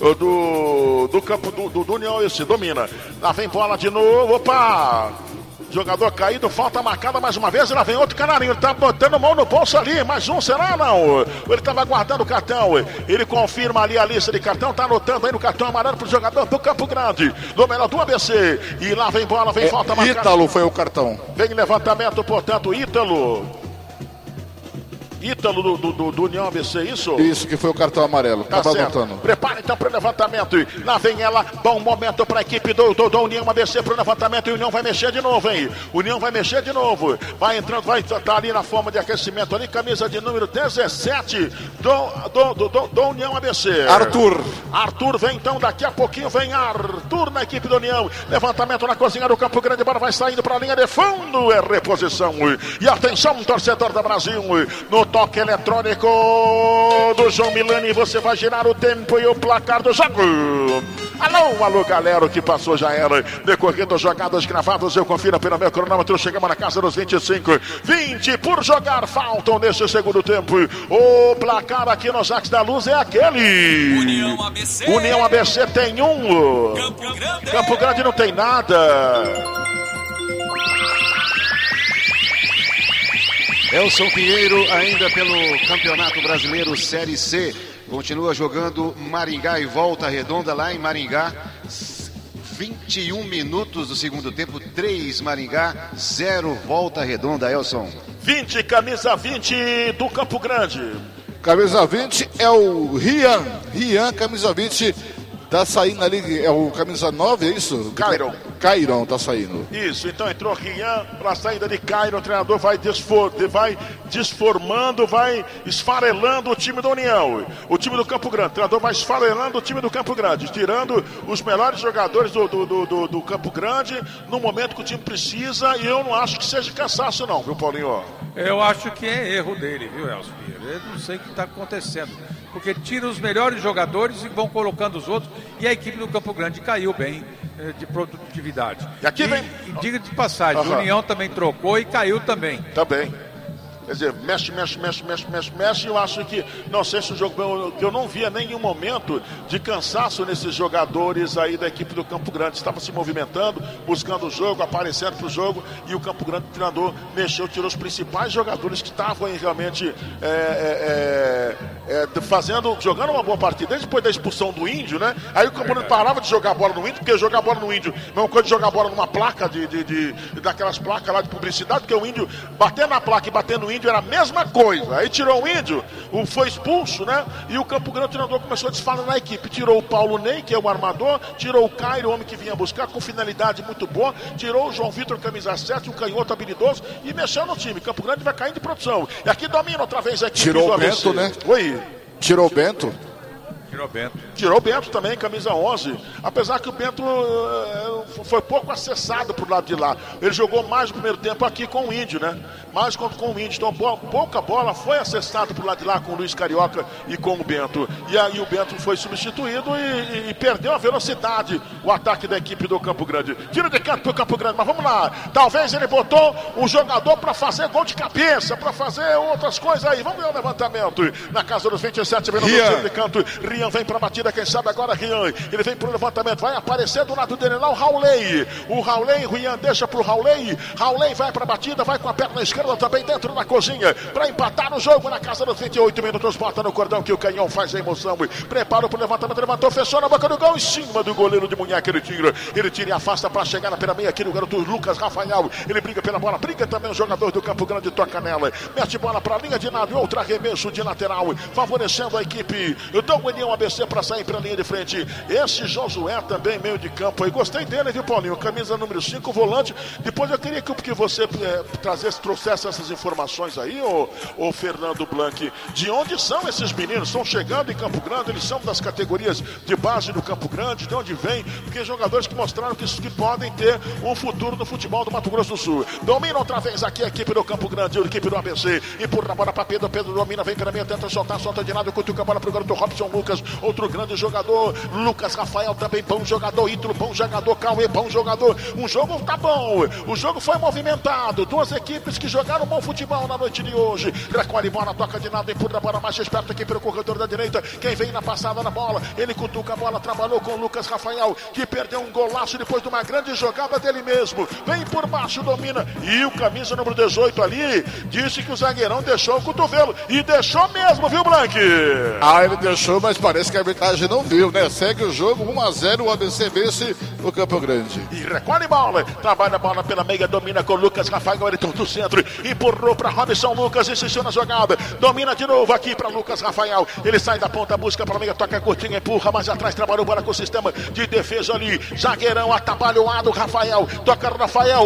D: Do, do campo do, do, do União, esse domina. Lá vem bola de novo, opa! Jogador caído, falta marcada mais uma vez, e lá vem outro canarinho, ele tá botando mão no bolso ali, mais um, será não? Ele tava aguardando o cartão, ele confirma ali a lista de cartão, tá anotando aí no cartão amarelo pro jogador do Campo Grande, do melhor do A B C, e lá vem bola, vem
C: é,
D: falta marcada.
C: Ítalo foi o cartão.
D: Vem levantamento, portanto, Ítalo. Ítalo do, do, do, do União A B C, isso?
C: Isso, que foi o cartão amarelo.
D: Tá certo. Prepara então para o levantamento. Lá vem ela. Bom momento para a equipe do, do, do União A B C para o levantamento. E o União vai mexer de novo, hein? O União vai mexer de novo. Vai entrando, vai estar tá ali na forma de aquecimento ali. Camisa de número dezessete do, do, do, do, do União A B C.
C: Arthur.
D: Arthur vem então, daqui a pouquinho vem Arthur na equipe do União. Levantamento na cozinha do Campo Grande. Bola vai saindo para a linha de fundo. É reposição. E atenção, torcedor da Brasil. No toque eletrônico do João Milani, você vai girar o tempo e o placar do jogo. Alô, alô, galera, o que passou já era. Decorrendo jogadas gravadas, eu confiro pelo meu cronômetro. Chegamos na casa dos vinte e cinco. vinte por jogar, faltam nesse segundo tempo. O placar aqui no Jacques da Luz é aquele.
F: União A B C.
D: União A B C tem um.
F: Campo Grande.
D: Campo Grande não tem nada.
B: Elson Pinheiro, ainda pelo Campeonato Brasileiro Série C, continua jogando Maringá e Volta Redonda lá em Maringá. vinte e um minutos do segundo tempo, três Maringá, zero Volta Redonda, Elson.
D: vinte, camisa vinte do Campo Grande.
C: Camisa vinte é o Rian. Rian, camisa vinte, tá saindo ali, é o camisa nove, é isso?
D: Cairon.
C: Cairon tá saindo.
D: Isso, então entrou Rian para a saída de Cairon. O treinador vai, desfor, vai desformando, vai esfarelando o time da União. O time do Campo Grande. O treinador vai esfarelando o time do Campo Grande, tirando os melhores jogadores do, do, do, do, do Campo Grande no momento que o time precisa. E eu não acho que seja cansaço, não, viu, Paulinho?
A: Eu acho que é erro dele, viu, Elcio Pinheiro? Eu não sei o que está acontecendo. Porque tira os melhores jogadores e vão colocando os outros. E a equipe do Campo Grande caiu bem eh, de produtividade.
D: E aqui vem...
A: E, e diga de passagem,
D: Uhum.
A: o União também trocou e caiu também.
D: Também. Quer dizer, mexe, mexe, mexe, mexe, mexe, mexe. Eu acho que, não sei se o jogo, eu, eu não via nenhum momento de cansaço nesses jogadores aí da equipe do Campo Grande. Estavam se movimentando, buscando o jogo, aparecendo pro jogo. E o Campo Grande, o treinador, mexeu, tirou os principais jogadores que estavam aí realmente é, é, é, é, fazendo, jogando uma boa partida. Desde depois da expulsão do Índio, né? Aí o Campo Grande parava de jogar bola no Índio, porque jogar bola no Índio, mesma coisa de jogar bola numa placa, de, de, de, daquelas placas lá de publicidade, porque o Índio, bater na placa e bater no Índio era a mesma coisa. Aí tirou o Índio, o, foi expulso, né? E o Campo Grande, o treinador, começou a desfalar na equipe. Tirou o Paulo Ney, que é o armador, tirou o Cairo, o homem que vinha buscar, com finalidade muito boa, tirou o João Vitor, camisa sete, um canhoto habilidoso, e mexeu no time. Campo Grande vai caindo de produção. E aqui domina outra vez a equipe.
C: Tirou
D: do
C: o
D: A B C.
C: Bento, né?
D: Oi.
C: Tirou o Bento.
A: Tirou o Bento.
D: Tirou o Bento também, camisa onze. Apesar que o Bento uh, foi pouco acessado pro lado de lá. Ele jogou mais no primeiro tempo aqui com o Índio, né? Mais contra com o Índio. Então boa, pouca bola foi acessada pro lado de lá com o Luiz Carioca e com o Bento. E aí o Bento foi substituído e, e, e perdeu a velocidade, o ataque da equipe do Campo Grande. Tiro de canto pro Campo Grande, mas vamos lá. Talvez ele botou um jogador para fazer gol de cabeça, para fazer outras coisas aí. Vamos ver o levantamento. Na casa dos vinte e sete minutos, tiro de canto. Rian vem pra batida, quem sabe agora Rian. Ele vem pro levantamento, vai aparecer do lado dele lá o Raulei. O Raulei, Rian deixa pro Raulei. Raulei vai pra batida, vai com a perna esquerda também dentro da cozinha, pra empatar o jogo na casa dos vinte e oito minutos. Bota no cordão que o canhão faz a emoção. Prepara pro levantamento, levantou, fechou na boca do gol, em cima do goleiro de Munhaca. Ele tira, ele tira e afasta pra chegar na pela meia aqui no garoto Lucas Rafael. Ele briga pela bola, briga também o jogador do Campo Grande, toca nela, mete bola pra linha de nada, outro arremesso de lateral, favorecendo a equipe do União A B C pra sair pra linha de frente. Esse Josué também, meio de campo aí, gostei dele, viu, Paulinho? Camisa número cinco, volante. Depois eu queria que, que você é, trazesse, trouxesse essas informações aí, ô, ô Fernando Blanc, de onde são esses meninos? Estão chegando em Campo Grande, eles são das categorias de base do Campo Grande, de onde vem? Porque jogadores que mostraram que, que podem ter um futuro no futebol do Mato Grosso do Sul. Domina outra vez aqui a equipe do Campo Grande, a equipe do A B C, empurra a bola para Pedro, Pedro domina, vem pela meia, tenta soltar, solta de nada, cutuca a bola pro garoto Robson Lucas, outro grande jogador, Lucas Rafael também, bom jogador, Ítalo, bom jogador, Cauê, bom jogador, um jogo tá bom, o jogo foi movimentado, duas equipes que jogaram bom futebol na noite de hoje, recolhe bola, toca de nada, empurra a bola mais esperto aqui pelo corredor da direita, quem vem na passada na bola, ele cutuca a bola, trabalhou com o Lucas Rafael, que perdeu um golaço depois de uma grande jogada dele mesmo, vem por baixo, domina, e o camisa número dezoito ali, disse que o zagueirão deixou o cotovelo, e deixou mesmo, viu, Blanc?
C: Ah, ele deixou, mas parece que a arbitragem não viu, né? Segue o jogo, um a zero, o A B C vence o Campo Grande.
D: E recolhe bola, trabalha a bola pela meia, domina com o Lucas Rafael, ele do centro, empurrou para Robson Lucas, insistiu na jogada, domina de novo aqui para Lucas Rafael, ele sai da ponta, busca para a meia, toca curtinho, empurra, mais atrás, trabalhou bola com o sistema de defesa ali, zagueirão atabalhoado, Rafael, toca Rafael,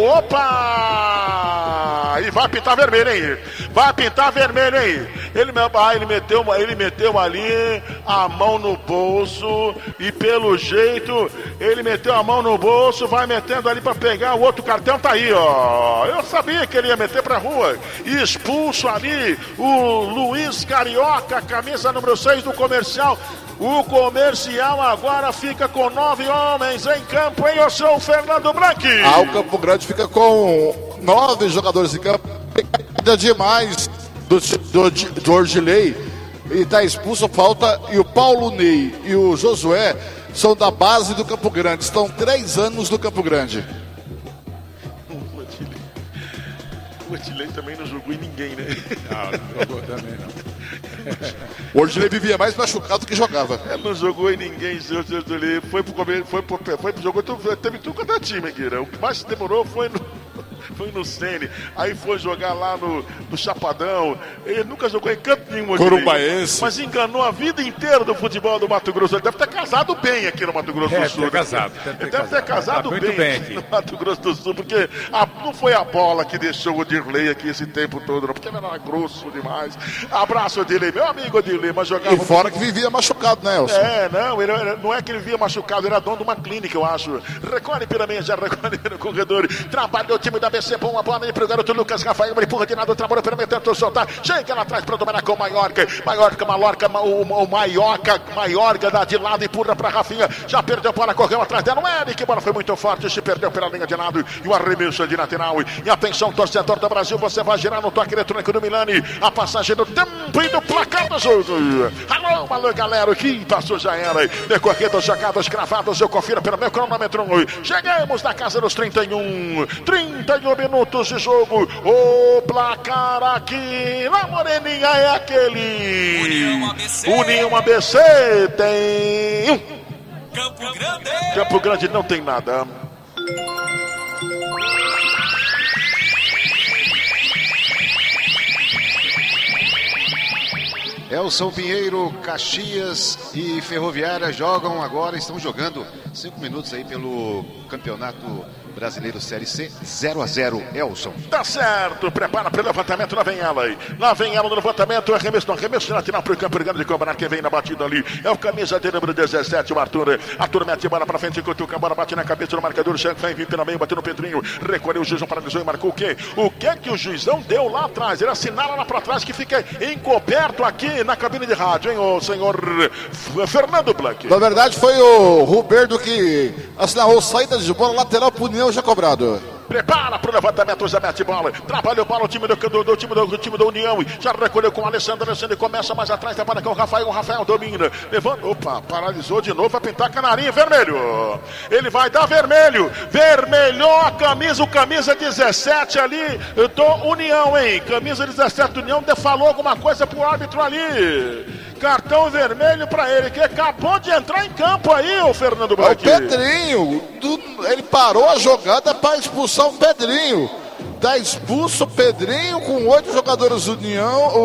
D: opa! E vai pintar vermelho, hein? Vai pintar vermelho, hein? Ele, ah, ele, meteu, ele meteu ali a mão no bolso e pelo jeito ele meteu a mão no bolso, vai metendo ali para pegar o outro cartão, tá aí, ó. Eu sabia que ele ia meter pra rua. Expulso ali o Luiz Carioca, camisa número seis do Comercial. O Comercial agora fica com nove homens em campo, hein? Eu sou o Fernando Blanc.
C: Ah, o Campo Grande fica com nove jogadores em campo. Ainda demais do, do, do Orgilei. E tá expulso, falta. E o Paulo Ney e o Josué são da base do Campo Grande. Estão três anos no Campo Grande.
D: O Orgilei também não jogou em ninguém, né?
A: Não, não jogou também não.
C: O Orgilei vivia mais machucado do que jogava.
D: É, não jogou em ninguém, seu Orgilei. Foi pro comer, foi pro, foi pro jogou, teve tudo quanto é time, Guira. O que mais demorou foi no, foi no Sene. Aí foi jogar lá no, no Chapadão. Ele nunca jogou em canto nenhum,
C: Corumbaense.
D: Mas enganou a vida inteira do futebol do Mato Grosso. Ele deve ter casado bem aqui no Mato Grosso
A: É,
D: do Sul.
A: ter casado, deve ter
D: Ele deve ter casado
A: casado. Tá muito
D: bem,
A: bem
D: aqui
A: aqui.
D: no Mato Grosso do Sul, porque a, não foi a bola que deixou o Dirley aqui esse tempo todo, não, porque ele era grosso demais. Abraço, Dirley, meu amigo Dirley, mas jogava...
C: E fora que vivia machucado, né, Elson?
D: É, não, ele, ele- não é que ele via machucado, ele era dono de uma clínica, eu acho. Recolhe pela meia, já recolhe no corredor. Trabalha o time da B C, bom, uma bola aí pro garoto Lucas Rafael, ele empurra de nada, trabalha pela meia, tentou soltar. Chega lá atrás pra dominar com o Maiorca. Maiorca, Malorca, o, o Maioca, Maiorca dá de lado, empurra pra Rafinha. Já perdeu a bola, correu atrás dela. O Eric, bola foi muito forte, se perdeu pela linha de lado. E o arremesso de lateral. E atenção, torcedor do Brasil, você vai girar no toque eletrônico do Milani. A passagem do tempo e do placar do jogo. Alô, alô, galera, que passou já era. Decorrer dos jogados cravados, eu confiro pelo meu cronômetro. Chegamos na casa dos trinta e um. trinta e um minutos de jogo. O placar aqui na Moreninha é aquele.
F: União A B C.
D: União A B C tem um.
F: Campo Grande.
D: Campo Grande não tem nada.
B: Elson Pinheiro, Caxias e Ferroviária jogam agora, estão jogando cinco minutos aí pelo Campeonato Brasileiro Série C, zero a zero, Elson.
D: Tá certo, prepara para o levantamento, lá vem ela aí. Lá vem ela no levantamento, arremesso, arremesso lateral para o Campo Grande de cobrar, quem vem na batida ali. É o camisa de número dezessete, o Arthur. Arthur mete a bola para frente, enquanto o bola bate na cabeça do marcador, o Xanfém vem pela meio, bateu no Pedrinho, recolheu o juizão, paralisou e marcou o quê? O que que o juizão deu lá atrás? Ele assinala lá para trás que fica encoberto aqui na cabine de rádio, hein, o senhor Fernando Blanc.
C: Na verdade foi o Roberto que assinalou saída de bola lateral pro União já cobrado.
D: Prepara para o levantamento, já mete bola. Trabalha o bola, o time do, do, do, time do, do time da União. Já recolheu com o Alessandro. Alessandro começa mais atrás. Trabalha com o Rafael. O Rafael domina. Levanta. Opa, paralisou de novo. Vai pintar canarinho vermelho. Ele vai dar vermelho. Vermelhou a camisa. O camisa dezessete ali do União, hein? Camisa dezessete do União. Falou alguma coisa pro árbitro ali. Cartão vermelho pra ele, que acabou de entrar em campo aí, o Fernando
C: É o
D: Blanc.
C: Pedrinho, do- ele parou a jogada para expulsar o Pedrinho. Tá expulso o Pedrinho com oito jogadores do União, o,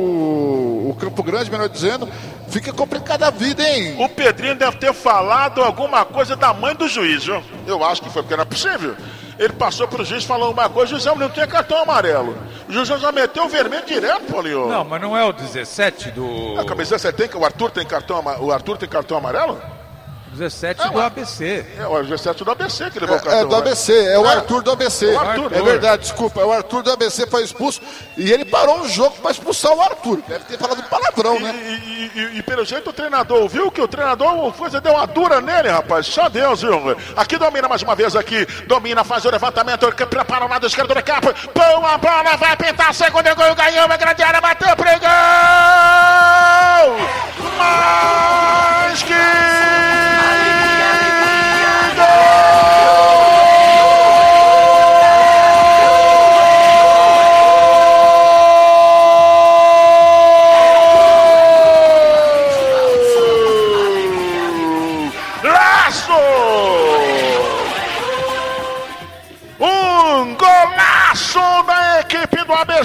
C: o, o Campo Grande, melhor dizendo. Fica complicada a vida, hein?
D: O Pedrinho deve ter falado alguma coisa da mãe do juiz, viu? Eu acho que foi, porque não é possível. Ele passou pro juiz, falou uma coisa, o juizão não tem cartão amarelo. O juizão já meteu o vermelho direto, Paulinho.
A: Não, mas não é o dezessete do...
D: A camisa você tem, o Arthur tem cartão, ama- o Arthur tem cartão amarelo?
A: dezessete
D: É,
A: do
D: ué.
A: A B C.
D: É o dezessete do A B C que levou o
C: É,
D: cartão.
C: é do A B C, é o
D: É.
C: Arthur do A B C.
D: O Arthur.
C: É verdade, desculpa, é o Arthur do A B C foi expulso e ele parou o jogo para expulsar o Arthur. Deve ter falado palavrão,
D: E,
C: né?
D: e- e- e pelo jeito o treinador viu que o treinador coisa deu uma dura nele, rapaz. Só Deus, viu? Aqui domina mais uma vez aqui. Domina, faz o levantamento. Prepara o lado esquerdo do campo. Pão, a bola vai pintar. Segundo gol, ganhou. É grande área, bateu pro gol! Mais que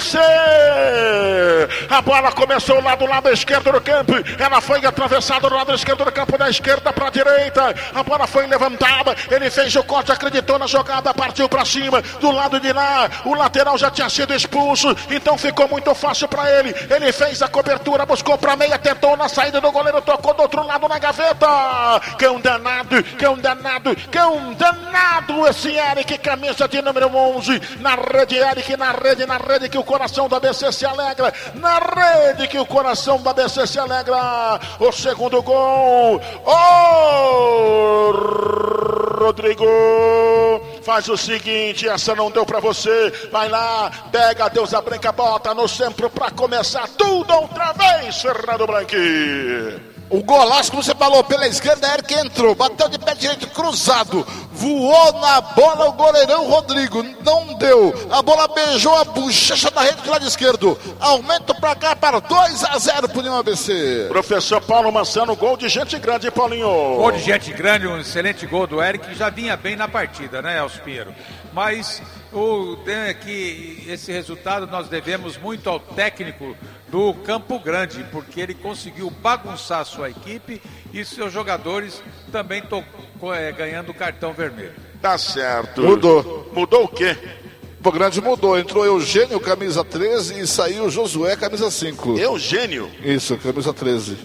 D: C. A bola começou lá do lado esquerdo do campo. Ela foi atravessada do lado esquerdo do campo, da esquerda para a direita. A bola foi levantada. Ele fez o corte, acreditou na jogada, partiu para cima. Do lado de lá, o lateral já tinha sido expulso. Então ficou muito fácil para ele. Ele fez a cobertura, buscou para meia, tentou na saída do goleiro, tocou do outro lado na gaveta. Cão danado, cão danado, cão danado. Esse Eric, camisa de número onze. Na rede, Eric, na rede, na rede que o coração do A B C se alegra. Na rede que o coração do A B C se alegra. O segundo gol. Ô, Rodrigo, faz o seguinte, essa não deu pra você. Vai lá, pega, Deus abranca, bota no centro pra começar tudo outra vez, Fernando Blanqui.
C: O golaço, como você falou, pela esquerda, Eric entrou, bateu de pé direito, cruzado, voou na bola o goleirão Rodrigo, não deu, a bola beijou a bochecha da rede do lado esquerdo, aumenta pra cá para dois a zero pro União A B C.
D: Professor Paulo Mancano, gol de gente grande, Paulinho.
A: Gol de gente grande, um excelente gol do Eric, que já vinha bem na partida, né, Elcio Pinheiro? Mas o, que esse resultado nós devemos muito ao técnico do Campo Grande, porque ele conseguiu bagunçar a sua equipe e seus jogadores também estão é, ganhando cartão vermelho.
D: Tá certo.
C: Mudou.
D: Mudou o quê?
C: Campo Grande mudou, entrou Eugênio, camisa treze, e saiu Josué, camisa cinco.
D: Eugênio?
C: Isso, camisa treze.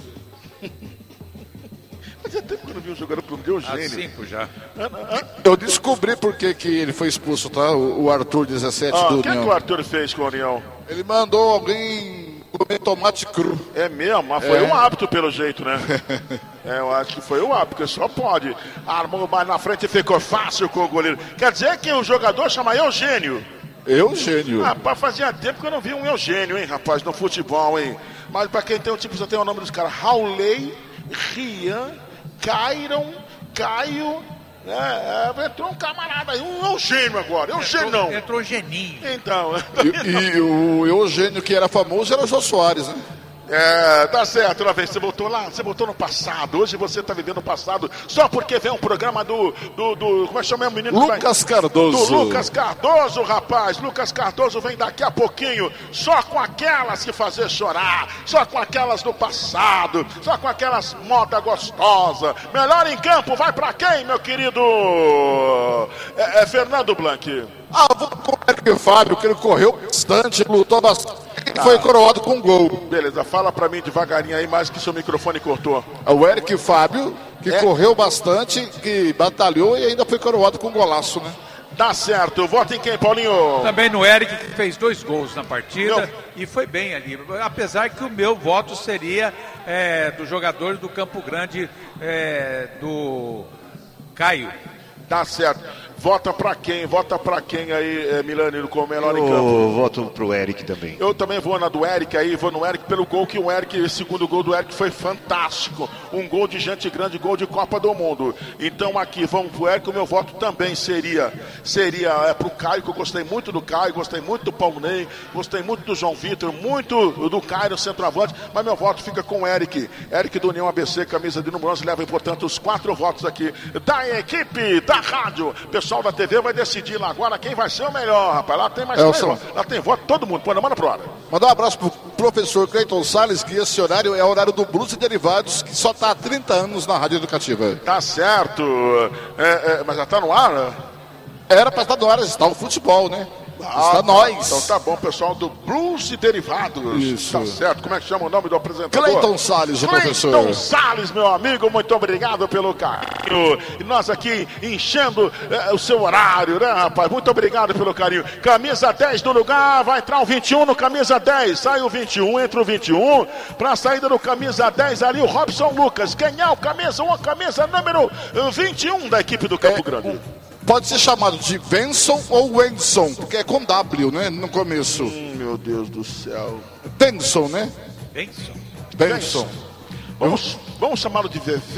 D: Fazia tempo que eu não vi um jogador com o nome de Eugênio.
A: Há cinco já.
C: Eu descobri por que que ele foi expulso, tá? O, o Arthur dezessete
D: Ah,
C: do
D: o que, é
C: União.
D: que o Arthur fez com o União?
C: Ele mandou alguém comer tomate cru.
D: É mesmo, mas foi
C: É.
D: um hábito pelo jeito, né? É, eu acho que foi um hábito, porque só pode. Armou mais na frente e ficou fácil com o goleiro. Quer dizer que o jogador chama Eugênio.
C: Eugênio.
D: Rapaz, fazia tempo que eu não vi um Eugênio, hein, rapaz, no futebol, hein? Mas pra quem tem o tipo, já tem o nome dos caras. Raulei, Rian, Cairon, Caio. É, é, entrou um camarada aí, um Eugênio agora. Eugênio não.
A: Entrou Geninho.
D: Então.
C: E, e o Eugênio que era famoso era o Jô Soares, né?
D: É, tá certo, uma vez você voltou lá, você voltou no passado, hoje você tá vivendo o passado, só porque vem um programa do, do, do como é que chama o menino?
C: Lucas Cardoso.
D: Do Lucas Cardoso, rapaz, Lucas Cardoso vem daqui a pouquinho, só com aquelas que fazer chorar, só com aquelas do passado, só com aquelas moda gostosa, melhor em campo, vai pra quem, meu querido? É, é Fernando Blanqui.
C: Ah, vou com o Eric Fábio, que ele correu bastante, lutou bastante e foi coroado com gol.
D: Beleza, fala pra mim devagarinho aí, mais que seu microfone cortou.
C: O Eric Fábio, que
D: É.
C: correu bastante, que batalhou e ainda foi coroado com golaço, né?
D: Tá certo, vota em quem, Paulinho?
A: Também no Eric, que fez dois gols na partida
D: Meu.
A: e foi bem ali. Apesar que o meu voto seria é, do jogador do Campo Grande, é, do Caio.
D: Tá certo. Vota pra quem? Vota pra quem aí, é, Milani, como melhor em campo?
B: Eu voto pro Eric também.
D: Eu também vou na do Eric aí, vou no Eric pelo gol que o Eric, esse segundo gol do Eric foi fantástico. Um gol de gente grande, gol de Copa do Mundo. Então aqui, vamos pro Eric, o meu voto também seria, seria é, pro Caio, que eu gostei muito do Caio, gostei muito do Paulo Ney, gostei muito do João Vitor, muito do Caio, centroavante, mas meu voto fica com o Eric. Eric do União A B C, camisa de número onze, leva, portanto, os quatro votos aqui da equipe da rádio. Pessoal da T V vai decidir lá agora quem vai ser o melhor, rapaz. Lá tem mais
C: Elson.
D: três, lá tem voto, todo mundo. Põe na mão pro hora.
C: Mandar um abraço pro professor Cleiton Salles, que esse horário é o horário do Blues e Derivados, que só tá há trinta anos na Rádio Educativa.
D: Tá certo. É, é, mas já tá no ar, né?
C: Era pra estar no ar, está o futebol, né? Está
D: Ah,
C: nós.
D: Então tá bom, pessoal do Blues e Derivados.
C: Isso.
D: Tá certo. Como é que chama o nome do apresentador?
C: Cleiton Salles, o professor.
D: Cleiton Salles, meu amigo, muito obrigado pelo carinho. E nós aqui enchendo eh, o seu horário, né, rapaz? Muito obrigado pelo carinho. Camisa dez do lugar, vai entrar o vinte e um no camisa dez. Sai o vinte e um, entra o vinte e um. Pra saída do camisa dez ali, o Robson Lucas. Quem é o camisa um? Camisa número vinte e um da equipe do Campo
C: É,
D: Grande.
C: Pode ser chamado de Venson ou Wenson, porque é com W, né? No começo.
D: Hum, meu Deus do céu.
C: Benson, né?
A: Benção.
C: Benson.
D: Vamos, vamos chamá-lo de V V?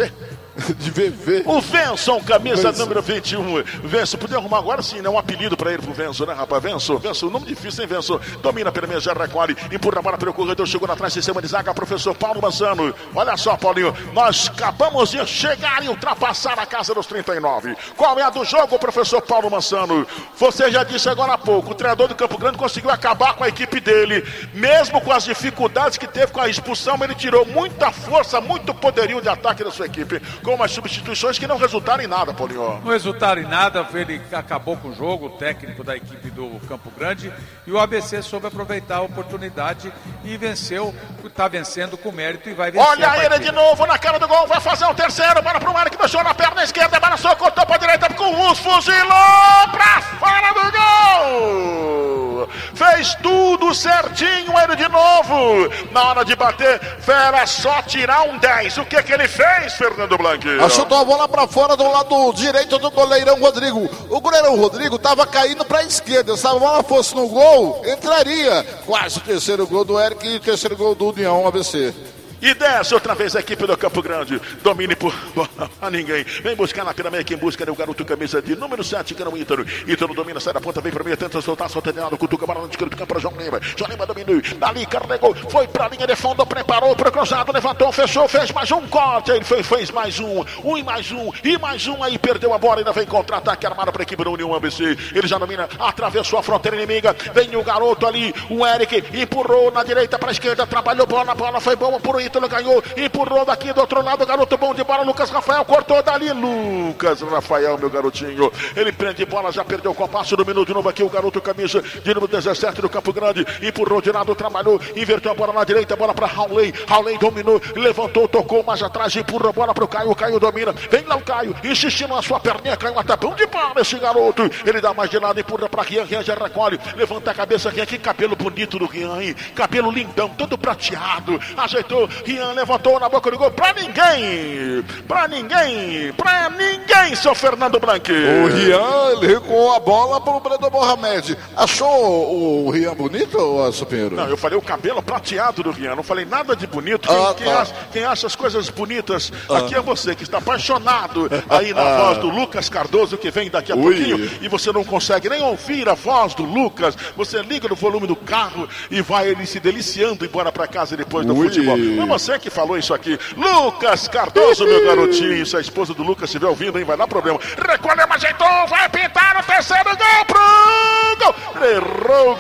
C: De V V.
G: O Venson, camisa
C: Venson.
G: número vinte e um. Venson, podia arrumar agora sim, né? Um apelido pra ele pro Venson, né, rapaz? Venson, Venson, nome difícil, hein, Venson? Domina pela meia, já recolhe, empurra a bola pelo corredor, chegou na trás, sistema de zaga, professor Paulo Manzano. Olha só, Paulinho, nós acabamos de chegar e ultrapassar a casa dos trinta e nove. Qual é a do jogo, professor Paulo Manzano? Você já disse agora há pouco, o treinador do Campo Grande conseguiu acabar com a equipe dele, mesmo com as dificuldades que teve com a expulsão, ele tirou muita força, muito poderio de ataque da sua equipe, com umas substituições que não resultaram em nada, Paulinho.
A: Não resultaram em nada, ele acabou com o jogo, o técnico da equipe do Campo Grande, e o A B C soube aproveitar a oportunidade e venceu, está vencendo com mérito e vai vencer.
G: Olha ele de novo na cara do gol, vai fazer o terceiro, bola pro Mário que deixou na perna esquerda, balançou, cortou pra direita com os fuzilou pra fora do gol! Fez tudo certinho ele de novo, na hora de bater, era só tirar um dez. O que que ele fez, Fernando Blanc?
C: Chutou a bola pra fora do lado direito do goleirão Rodrigo. O goleirão Rodrigo tava caindo pra esquerda. Se a bola fosse no gol, entraria. Quase o terceiro gol do Eric e o terceiro gol do União A B C.
G: E desce outra vez a equipe do Campo Grande. Domine por a ninguém. Vem buscar na pirâmide aqui em busca do garoto camisa de número sete, que era o Ítalo. Ítalo domina, sai da ponta, vem pra meia, tenta soltar, solta de lado, cutuca a bola no esquerdo do campo para João Lima. João Lima dominou, dali carregou, foi pra linha de fundo, preparou pro cruzado, levantou, fechou, fez mais um corte. Ele fez, fez mais um, um e mais um, e mais um. Aí perdeu a bola, ainda vem contra-ataque armado pra equipe do União A B C. Ele já domina, atravessou a fronteira inimiga. Vem o garoto ali, o Eric, empurrou na direita pra esquerda, trabalhou bola, a bola foi boa por Ítalo, ganhou, empurrou daqui do outro lado, garoto bom de bola, Lucas Rafael, cortou dali, Lucas Rafael, meu garotinho, ele prende bola, já perdeu o compasso, dominou de novo aqui o garoto camisa de número dezessete do Campo Grande, empurrou de lado, trabalhou, inverteu a bola na direita, bola para Raulei, Raulei dominou, levantou, tocou mais atrás, empurrou a bola para o Caio, o Caio domina, vem lá o Caio, insistindo na sua perninha, caiu até bom de bola esse garoto, ele dá mais de lado, empurra para Rian, Rian já recolhe, levanta a cabeça, Rian, que cabelo bonito do Rian, hein? Cabelo lindão, todo prateado, ajeitou, Rian levantou na boca do gol, pra ninguém, pra ninguém, pra ninguém, seu Fernando Blanc.
C: O Rian, ele recuou a bola pro Breno Mohamed. Achou o Rian bonito, Supinheiro?
G: Não, eu falei o cabelo prateado do Rian, não falei nada de bonito. Quem,
C: Ah,
G: quem,
C: tá.
G: acha, quem acha as coisas bonitas, ah. aqui é você, que está apaixonado aí na voz do Lucas Cardoso, que vem daqui a
C: Ui.
G: pouquinho, e você não consegue nem ouvir a voz do Lucas, você liga no volume do carro e vai ele se deliciando embora pra casa depois do
C: Ui.
G: futebol. Foi você que falou isso aqui. Lucas Cardoso, meu garotinho, se a esposa do Lucas estiver ouvindo, hein, vai dar problema. Recolheu, ajeitou, vai pintar o terceiro gol pro gol. Errou o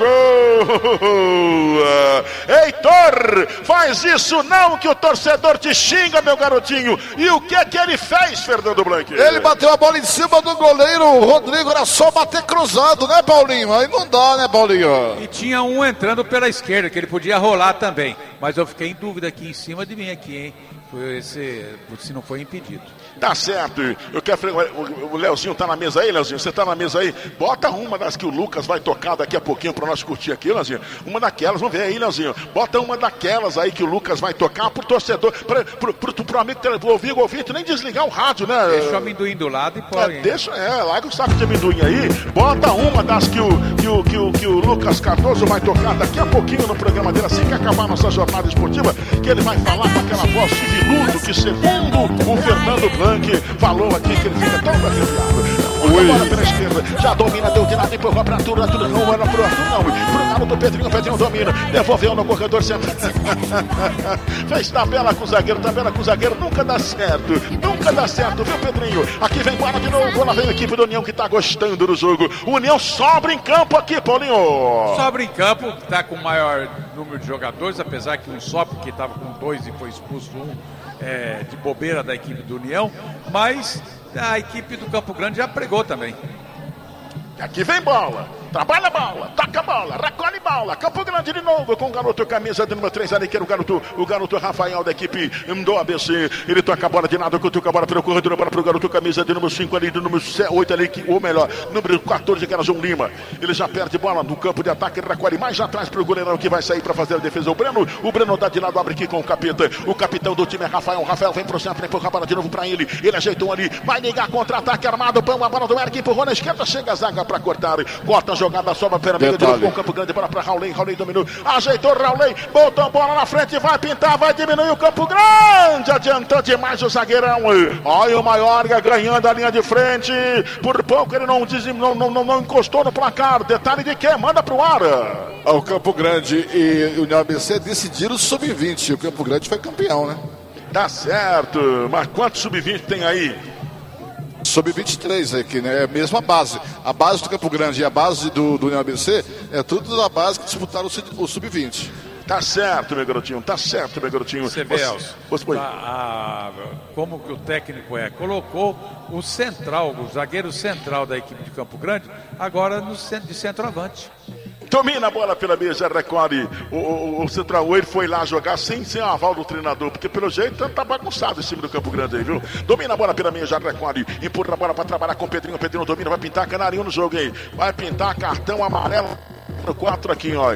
G: gol. Heitor, faz isso não, que o torcedor te xinga, meu garotinho. E o que que ele fez, Fernando Blanc?
C: Ele bateu a bola em cima do goleiro Rodrigo, era só bater cruzado, né, Paulinho? Aí não dá, né, Paulinho?
A: E tinha um entrando pela esquerda, que ele podia rolar também. Mas eu fiquei em dúvida aqui em cima de mim aqui, hein? Foi esse, se não foi impedido.
G: Tá certo. Eu quero o, o Leozinho tá na mesa aí, Leozinho. Você tá na mesa aí? Bota uma das que o Lucas vai tocar daqui a pouquinho pra nós curtir aqui, Leozinho. Uma daquelas, vamos ver aí, Leozinho. Bota uma daquelas aí que o Lucas vai tocar pro torcedor, pra, pro, pro, pro, pro amigo que ouvir, ouvir, nem desligar o rádio, né?
A: Deixa o amendoim do lado e põe.
G: É, deixa, é, larga o saco de amendoim aí. Bota uma das que o, que o, que o, que o Lucas Cardoso vai tocar daqui a pouquinho no programa dele, assim que acabar nossa jornada esportiva, que ele vai falar com aquela voz de viludo que, segundo o Fernando Blanc, falou aqui que ele fica tão arrepiado. Bola pela esquerda, já domina, deu de lado, empurrou pra Arthur, Arthur não, era pro Arthur não, pro garoto Pedrinho, Pedrinho domina, devolveu no corredor central. Fez tabela com o zagueiro, tabela com o zagueiro, nunca dá certo, nunca dá certo, viu, Pedrinho? Aqui vem bola de novo, lá vem a equipe do União que tá gostando do jogo. O União sobra em campo aqui, Paulinho.
A: Sobra em campo, tá com o maior número de jogadores, apesar que um só, porque tava com dois e foi expulso um é, de bobeira da equipe do União, mas a equipe do Campo Grande já pregou também.
G: Aqui vem bola, trabalha a bola, toca a bola, recolhe bola, Campo Grande de novo com o garoto camisa de número três ali, que era o garoto, o garoto Rafael da equipe do A B C. Ele toca a bola de lado, toca a bola pelo corredor, bola pro garoto camisa de número cinco ali, do número oito ali, que, ou melhor, número quatorze, que era João Lima. Ele já perde bola no campo de ataque, ele recolhe mais atrás pro goleirão que vai sair para fazer a defesa. O Breno, o Breno dá de lado, abre aqui com o capitão. O capitão do time é Rafael. Rafael vem pro centro, empurra a bola de novo pra ele. Ele ajeitou ali, vai ligar contra-ataque armado, põe uma bola do Eric, empurrou na esquerda, chega a zaga para cortar. Corta, jogada, sobra pela meia de novo com o Campo Grande, bola para Raulei, Raulei dominou, ajeitou Raulei, botou a bola na frente, vai pintar, vai diminuir o Campo Grande, adiantou demais o zagueirão. Olha o Maiorga ganhando a linha de frente, por pouco ele não, não, não, não, não encostou no placar. Detalhe de quê? Manda pro ar.
C: O Campo Grande e o União A B C decidiram o sub vinte, o Campo Grande foi campeão, né?
G: Tá certo, mas quantos sub vinte tem aí?
C: sub vinte e três aqui, né? É a mesma base. A base do Campo Grande e a base do, do União A B C é tudo da base que disputaram o, o sub vinte.
G: Tá certo, meu garotinho, tá certo, meu garotinho.
A: Você vê, Elcio,
G: você, você...
A: tá, a, como que o técnico é? Colocou o central, o zagueiro central da equipe de Campo Grande, agora no centro de centroavante.
G: Domina a bola pela meia, já recolhe. O, o, o Central ele foi lá jogar sem ser aval do treinador, porque pelo jeito tá bagunçado esse time do Campo Grande aí, viu? Domina a bola pela meia, já recolhe. Empurra a bola pra trabalhar com o Pedrinho. O Pedrinho domina, vai pintar canarinho no jogo aí. Vai pintar cartão amarelo no quatro aqui, ó.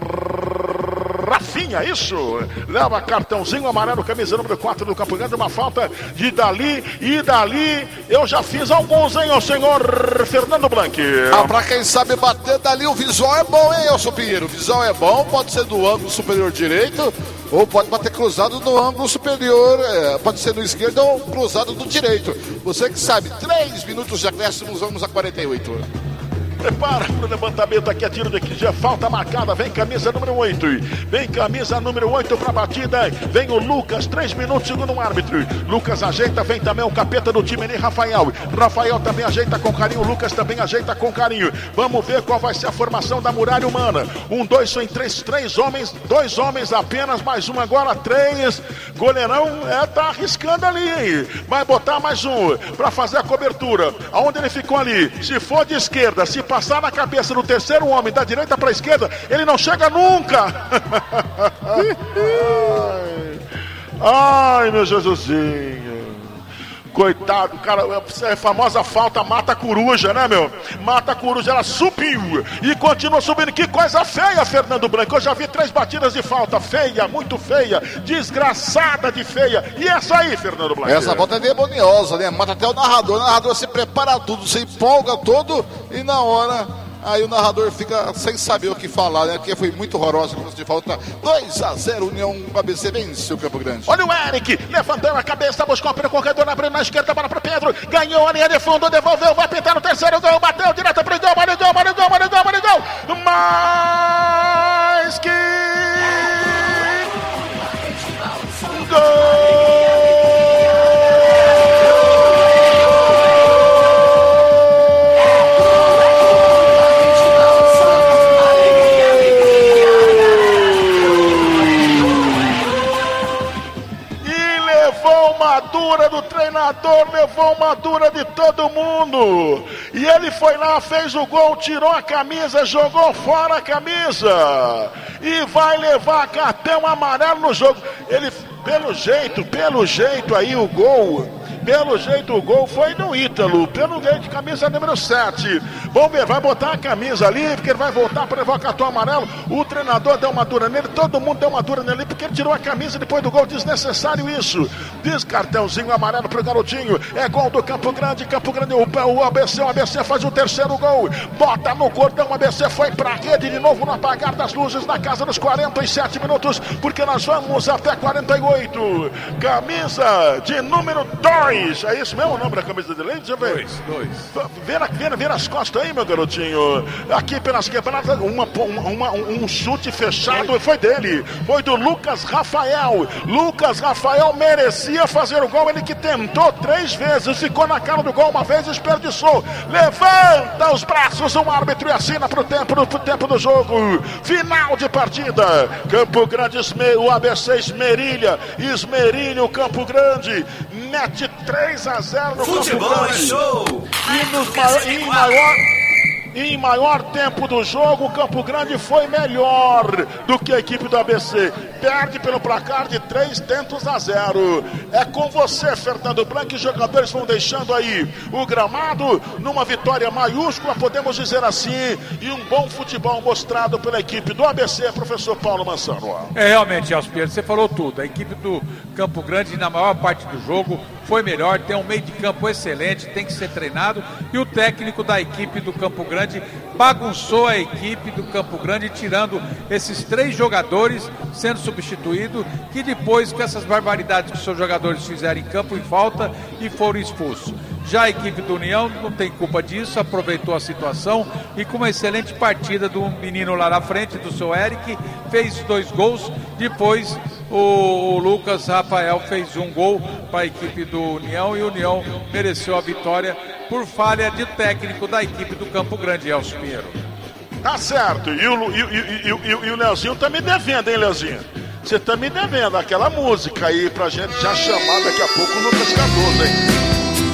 G: Rafinha, isso. Leva cartãozinho amarelo, camisa número quatro do Campo Grande. Uma falta de dali e dali. Eu já fiz alguns, hein, o senhor Fernando Blanc.
C: Ah, pra quem sabe bater dali, o visual é bom, hein, Elcio Pinheiro? O visual é bom, pode ser do ângulo superior direito, ou pode bater cruzado no ângulo superior, é, pode ser no esquerdo ou cruzado do direito. Você que sabe, três minutos de acréscimos, vamos a quarenta e oito.
G: Prepara para o levantamento aqui, a tiro de que já falta marcada. Vem camisa número oito. Vem camisa número oito para a batida. Vem o Lucas, três minutos, segundo o árbitro. Lucas ajeita, vem também o capeta do time ali, Rafael. Rafael também ajeita com carinho. Lucas também ajeita com carinho. Vamos ver qual vai ser a formação da muralha humana. Um, dois, são três, três homens. Dois homens apenas, mais um agora, três. Goleirão é, tá arriscando ali, hein? Vai botar mais um para fazer a cobertura. Aonde ele ficou ali? Se for de esquerda, se passar na cabeça do terceiro homem da direita para a esquerda, ele não chega nunca. Ai, ai, meu Jesusinho. Coitado, cara, é a famosa falta mata a coruja, né, meu? Mata a coruja, ela subiu e continua subindo. Que coisa feia, Fernando Blanco. Eu já vi três batidas de falta. Feia, muito feia, desgraçada de feia. E essa aí, Fernando Blanco?
C: Essa volta é demoniosa, né? Mata até o narrador. O narrador se prepara tudo, se empolga todo e na hora... Aí o narrador fica sem saber o que falar, né? Porque foi muito horrorosa a de falta. dois a zero, União A B C vence o Campo Grande.
G: Olha o Eric, levantando a cabeça, buscou pelo corredor, abrindo na esquerda, bola para Pedro. Ganhou a linha de fundo, devolveu, vai pintar no terceiro gol, bateu direto para o gol, para o gol, para o gol, para o gol, para o gol. Mais que... Gol! Uma dura do treinador, levou uma dura de todo mundo. E ele foi lá, fez o gol, tirou a camisa, jogou fora a camisa. E vai levar cartão amarelo no jogo. Ele, pelo jeito, pelo jeito aí o gol... Pelo jeito o gol foi no Ítalo, pelo jeito de camisa número sete. Vamos ver, vai botar a camisa ali, porque ele vai voltar para levar o cartão amarelo. O treinador deu uma dura nele, todo mundo deu uma dura nele, porque ele tirou a camisa depois do gol, desnecessário isso. Diz cartãozinho amarelo pro garotinho, é gol do Campo Grande, Campo Grande, o, o A B C, o A B C faz o terceiro gol, bota no cordão, o A B C foi pra rede de novo no apagar das luzes na casa dos quarenta e sete minutos, porque nós vamos até quarenta e oito. Camisa de número dois. É isso mesmo o nome da camisa dele? Deixa eu ver.
A: Dois, dois.
G: Vira, vira, vira as costas aí, meu garotinho. Aqui pelas quebradas, uma, uma, um chute fechado foi dele. Foi do Lucas Rafael. Lucas Rafael merecia fazer o gol. Ele que tentou três vezes, ficou na cara do gol uma vez e desperdiçou. Levanta os braços o árbitro e assina pro tempo, pro tempo do jogo. Final de partida. Campo Grande, o A B C esmerilha. Esmerilha o Campo Grande. Mete três a zero no
F: Futebol
G: Campo
F: é
G: Grande.
F: show.
G: E, nos maior, e em, maior, em maior tempo do jogo, o Campo Grande foi melhor do que a equipe do A B C. Perde pelo placar de três tentos a zero. É com você, Fernando Blanc. Os jogadores vão deixando aí o gramado numa vitória maiúscula, podemos dizer assim, e um bom futebol mostrado pela equipe do A B C, professor Paulo Mansano.
A: É, realmente, Elcio Pinheiro, você falou tudo. A equipe do Campo Grande, na maior parte do jogo, foi melhor, tem um meio de campo excelente, tem que ser treinado, e o técnico da equipe do Campo Grande bagunçou a equipe do Campo Grande, tirando esses três jogadores, sendo substituído, que depois com essas barbaridades que os seus jogadores fizeram em campo em falta e foram expulsos. Já a equipe do União não tem culpa disso, aproveitou a situação e com uma excelente partida do menino lá na frente, do seu Eric, fez dois gols. Depois o, o Lucas Rafael fez um gol para a equipe do União e o União mereceu a vitória por falha de técnico da equipe do Campo Grande, Elcio Pinheiro.
G: Tá certo, e o, e, e, e, e, e o Leozinho tá me devendo, hein, Leozinho? Você tá me devendo aquela música aí pra gente já chamar daqui a pouco o Lucas Cardoso, hein?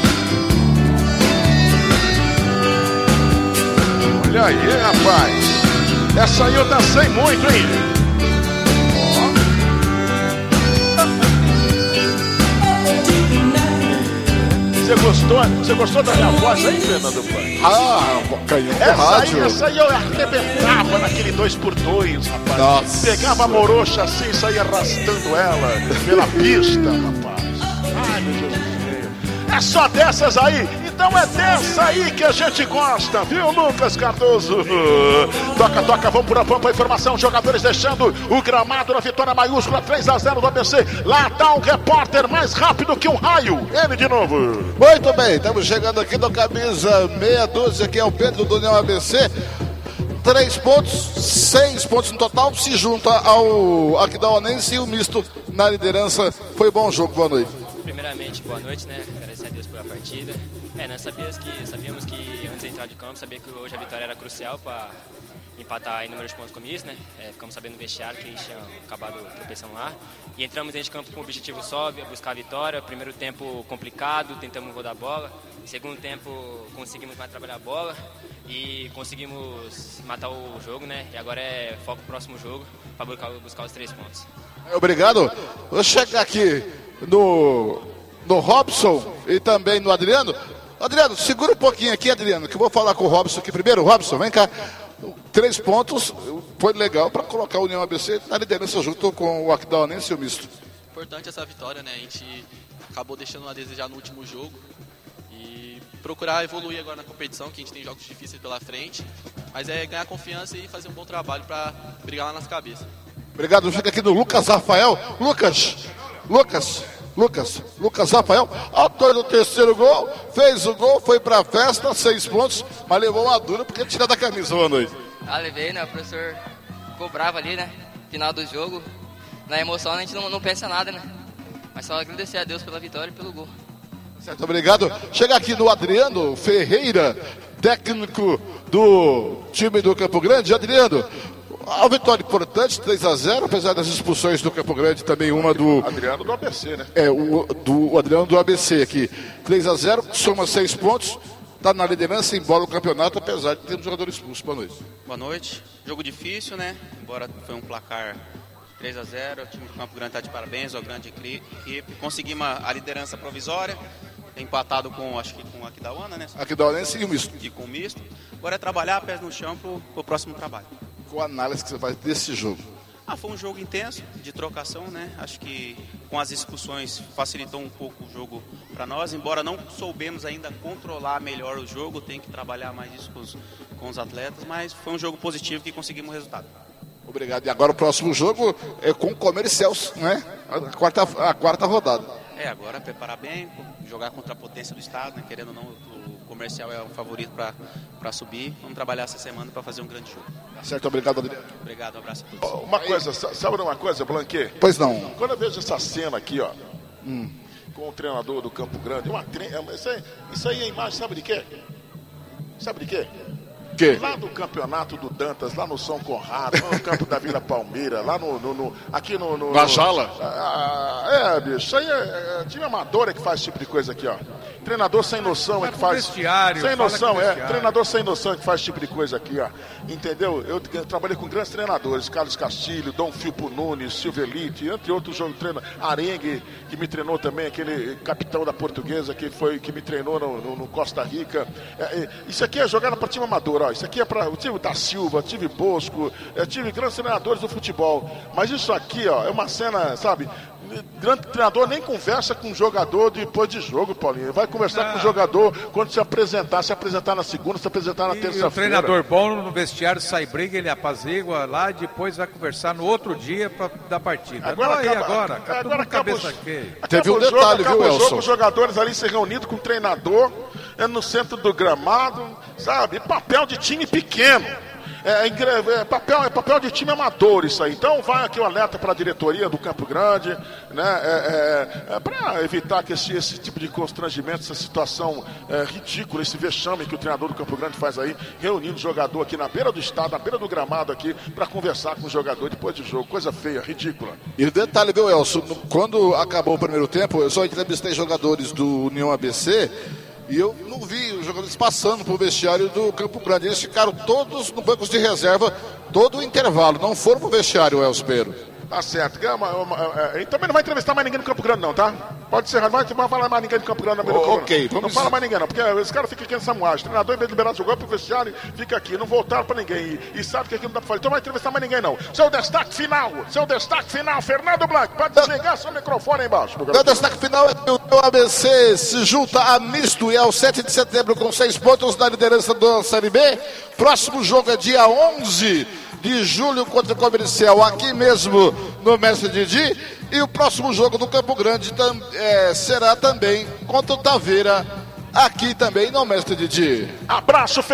G: Olha aí, rapaz. Essa aí eu dancei muito, hein? Você gostou? Você gostou da minha voz aí, Fernando Blanc?
C: Ah, canhão
G: essa
C: rádio.
G: Aí, essa aí eu arrebentava naquele dois por dois, rapaz.
C: Nossa.
G: Pegava a morocha assim e saía arrastando ela pela pista, rapaz. Ai, meu Deus do céu. É só dessas aí. Então é dessa aí que a gente gosta, viu, Lucas Cardoso? Toca, toca, vamos por a vamos pra informação. Jogadores deixando o gramado na vitória maiúscula, três a zero do A B C. Lá tá o repórter mais rápido que um raio. Ele de novo.
C: Muito bem, estamos chegando aqui no camisa meia dúzia, que é o Pedro do União A B C. Três pontos, seis pontos no total, se junta ao Aquidauanense e o misto na liderança. Foi bom jogo, boa noite.
H: Primeiramente, boa noite, né? Agradecer a Deus pela partida. É, nós sabíamos que, sabíamos que antes de entrar de campo, sabia que hoje a vitória era crucial para empatar em número de pontos com isso, né? É, ficamos sabendo no vestiário que eles tinham acabado tropeçando lá. E entramos dentro de campo com o objetivo só, buscar a vitória. Primeiro tempo complicado, tentamos rodar a bola. Segundo tempo conseguimos mais trabalhar a bola e conseguimos matar o jogo, né? E agora é foco no próximo jogo para buscar, buscar os três pontos.
C: Obrigado. Vou chegar aqui no, no Robson e também no Adriano. Adriano, segura um pouquinho aqui, Adriano, que eu vou falar com o Robson aqui primeiro. Robson, vem cá. Três pontos, foi legal para colocar a União A B C na liderança junto com o Aquidauanense e o misto.
I: Importante essa vitória, né? A gente acabou deixando a desejar no último jogo e procurar evoluir agora na competição, que a gente tem jogos difíceis pela frente, mas é ganhar confiança e fazer um bom trabalho para brigar lá nas cabeças.
C: Obrigado, chega aqui no Lucas Rafael. Lucas, Lucas, Lucas, Lucas Rafael, autor do terceiro gol, fez o gol, foi pra festa, seis pontos, mas levou uma dura porque tirou da camisa. Boa noite.
J: Ah, levei, né? O professor ficou bravo ali, né? Final do jogo. Na emoção a gente não, não pensa nada, né? Mas só agradecer a Deus pela vitória e pelo gol.
C: Certo, obrigado. Chega aqui no Adriano Ferreira, técnico do time do Campo Grande. Adriano, a vitória importante, três a zero, apesar das expulsões do Campo Grande, também uma do...
G: Adriano do A B C, né?
C: É, o, do, o Adriano do A B C aqui. três a zero, soma seis pontos, está na liderança, embora o campeonato, apesar de ter um jogador expulso. Boa noite.
K: Boa noite. Jogo difícil, né? Embora foi um placar três a zero, o time do Campo Grande está de parabéns, uma grande equipe. Conseguimos a liderança provisória, empatado com, acho que com o Aquidauana, né?
C: Aquidauanense e o misto.
K: E com o misto. Agora é trabalhar, pés no chão para o próximo trabalho.
C: Qual a análise que você faz desse jogo?
K: Ah, foi um jogo intenso, de trocação, né? Acho que com as expulsões facilitou um pouco o jogo para nós, embora não soubemos ainda controlar melhor o jogo, tem que trabalhar mais isso com os, com os atletas, mas foi um jogo positivo que conseguimos o resultado.
C: Obrigado. E agora o próximo jogo é com o Comercial, né? A quarta, a quarta rodada.
K: É, agora preparar bem, jogar contra a potência do estado, né? Querendo ou não, o Comercial é o favorito para subir. Vamos trabalhar essa semana para fazer um grande jogo.
C: Certo, obrigado, Adriano.
K: Obrigado, um abraço a todos.
G: Uma coisa, sabe uma coisa, Blanquet?
C: Pois não.
G: Quando eu vejo essa cena aqui, ó,
C: hum.
G: com o treinador do Campo Grande, uma tre... isso, aí, isso aí é imagem, sabe de quê? Sabe de quê?
C: Que?
G: Lá do campeonato do Dantas, lá no São Conrado, lá no campo da Vila Palmeira, lá no, no, no aqui no... no
C: Na Jala?
G: Ah, é, bicho, isso aí é, é time amador é que faz esse tipo de coisa aqui, ó. Treinador sem noção é que faz... Sem noção, é. Treinador sem noção é que faz esse tipo de coisa aqui, ó. Entendeu? Eu, eu trabalhei com grandes treinadores, Carlos Castilho, Dom Filpo Nunes, Silvelite, entre outros jogos, treino, Arengue, que me treinou também, aquele capitão da Portuguesa que, foi, que me treinou no, no, no Costa Rica. É, é, isso aqui é jogar para time amador, ó. Isso aqui é para o time da Silva, tive Bosco, é, tive grandes treinadores do futebol. Mas isso aqui, ó, é uma cena, sabe... grande treinador nem conversa com o jogador depois de jogo, Paulinho. Vai conversar ah. com o jogador quando se apresentar, se apresentar na segunda, se apresentar na terça-feira.
A: O treinador bom no vestiário sai briga, ele apazigua lá e depois vai conversar no outro dia pra, da partida.
G: Agora
A: não,
G: acaba,
A: aí agora,
G: agora,
A: agora
G: acaba
A: cabeça
G: os,
A: cheia.
C: Teve um
G: jogo,
C: detalhe, viu,
G: o
C: Elson?
G: jogo, os jogadores ali se reunindo com o treinador é, no centro do gramado, sabe? Papel de time pequeno. É, é, papel, é papel de time amador isso aí. Então vai aqui o alerta para a diretoria do Campo Grande, né? É, é, é, para evitar que esse, esse tipo de constrangimento, essa situação é, ridícula, esse vexame que o treinador do Campo Grande faz aí, reunindo o jogador aqui na beira do estado, na beira do gramado aqui, para conversar com o jogador depois do jogo. Coisa feia, ridícula.
C: E o detalhe, viu, Elson? Quando acabou o primeiro tempo, eu só entrevistei jogadores do União A B C. E eu não vi os jogadores passando pro vestiário do Campo Grande. Eles ficaram todos no banco de reserva, todo o intervalo. Não foram pro vestiário, Elcio Pereira.
G: Tá certo. E também não vai entrevistar mais ninguém no Campo Grande, não, tá? Pode ser, não vai falar mais ninguém do Campo Grande.
C: Oh, ok,
G: vamos... Não fala mais ninguém, não, porque esse cara fica aqui nessa moagem. O treinador, em vez de liberar o jogador pro vestiário, fica aqui. Não voltaram pra ninguém. E, e sabe que aqui não dá pra falar. Então não vai entrevistar mais ninguém, não. Seu destaque final, seu destaque final, Fernando Blanco. Pode desligar seu microfone aí embaixo.
C: Meu destaque final é que o A B C se junta a misto e é o sete de setembro com seis pontos na liderança da Série B. Próximo jogo é dia onze de julho contra o Comercial, aqui mesmo no Mestre Didi. E o próximo jogo do Campo Grande tam, é, será também contra o Taveira, aqui também no Mestre Didi.
G: Abraço,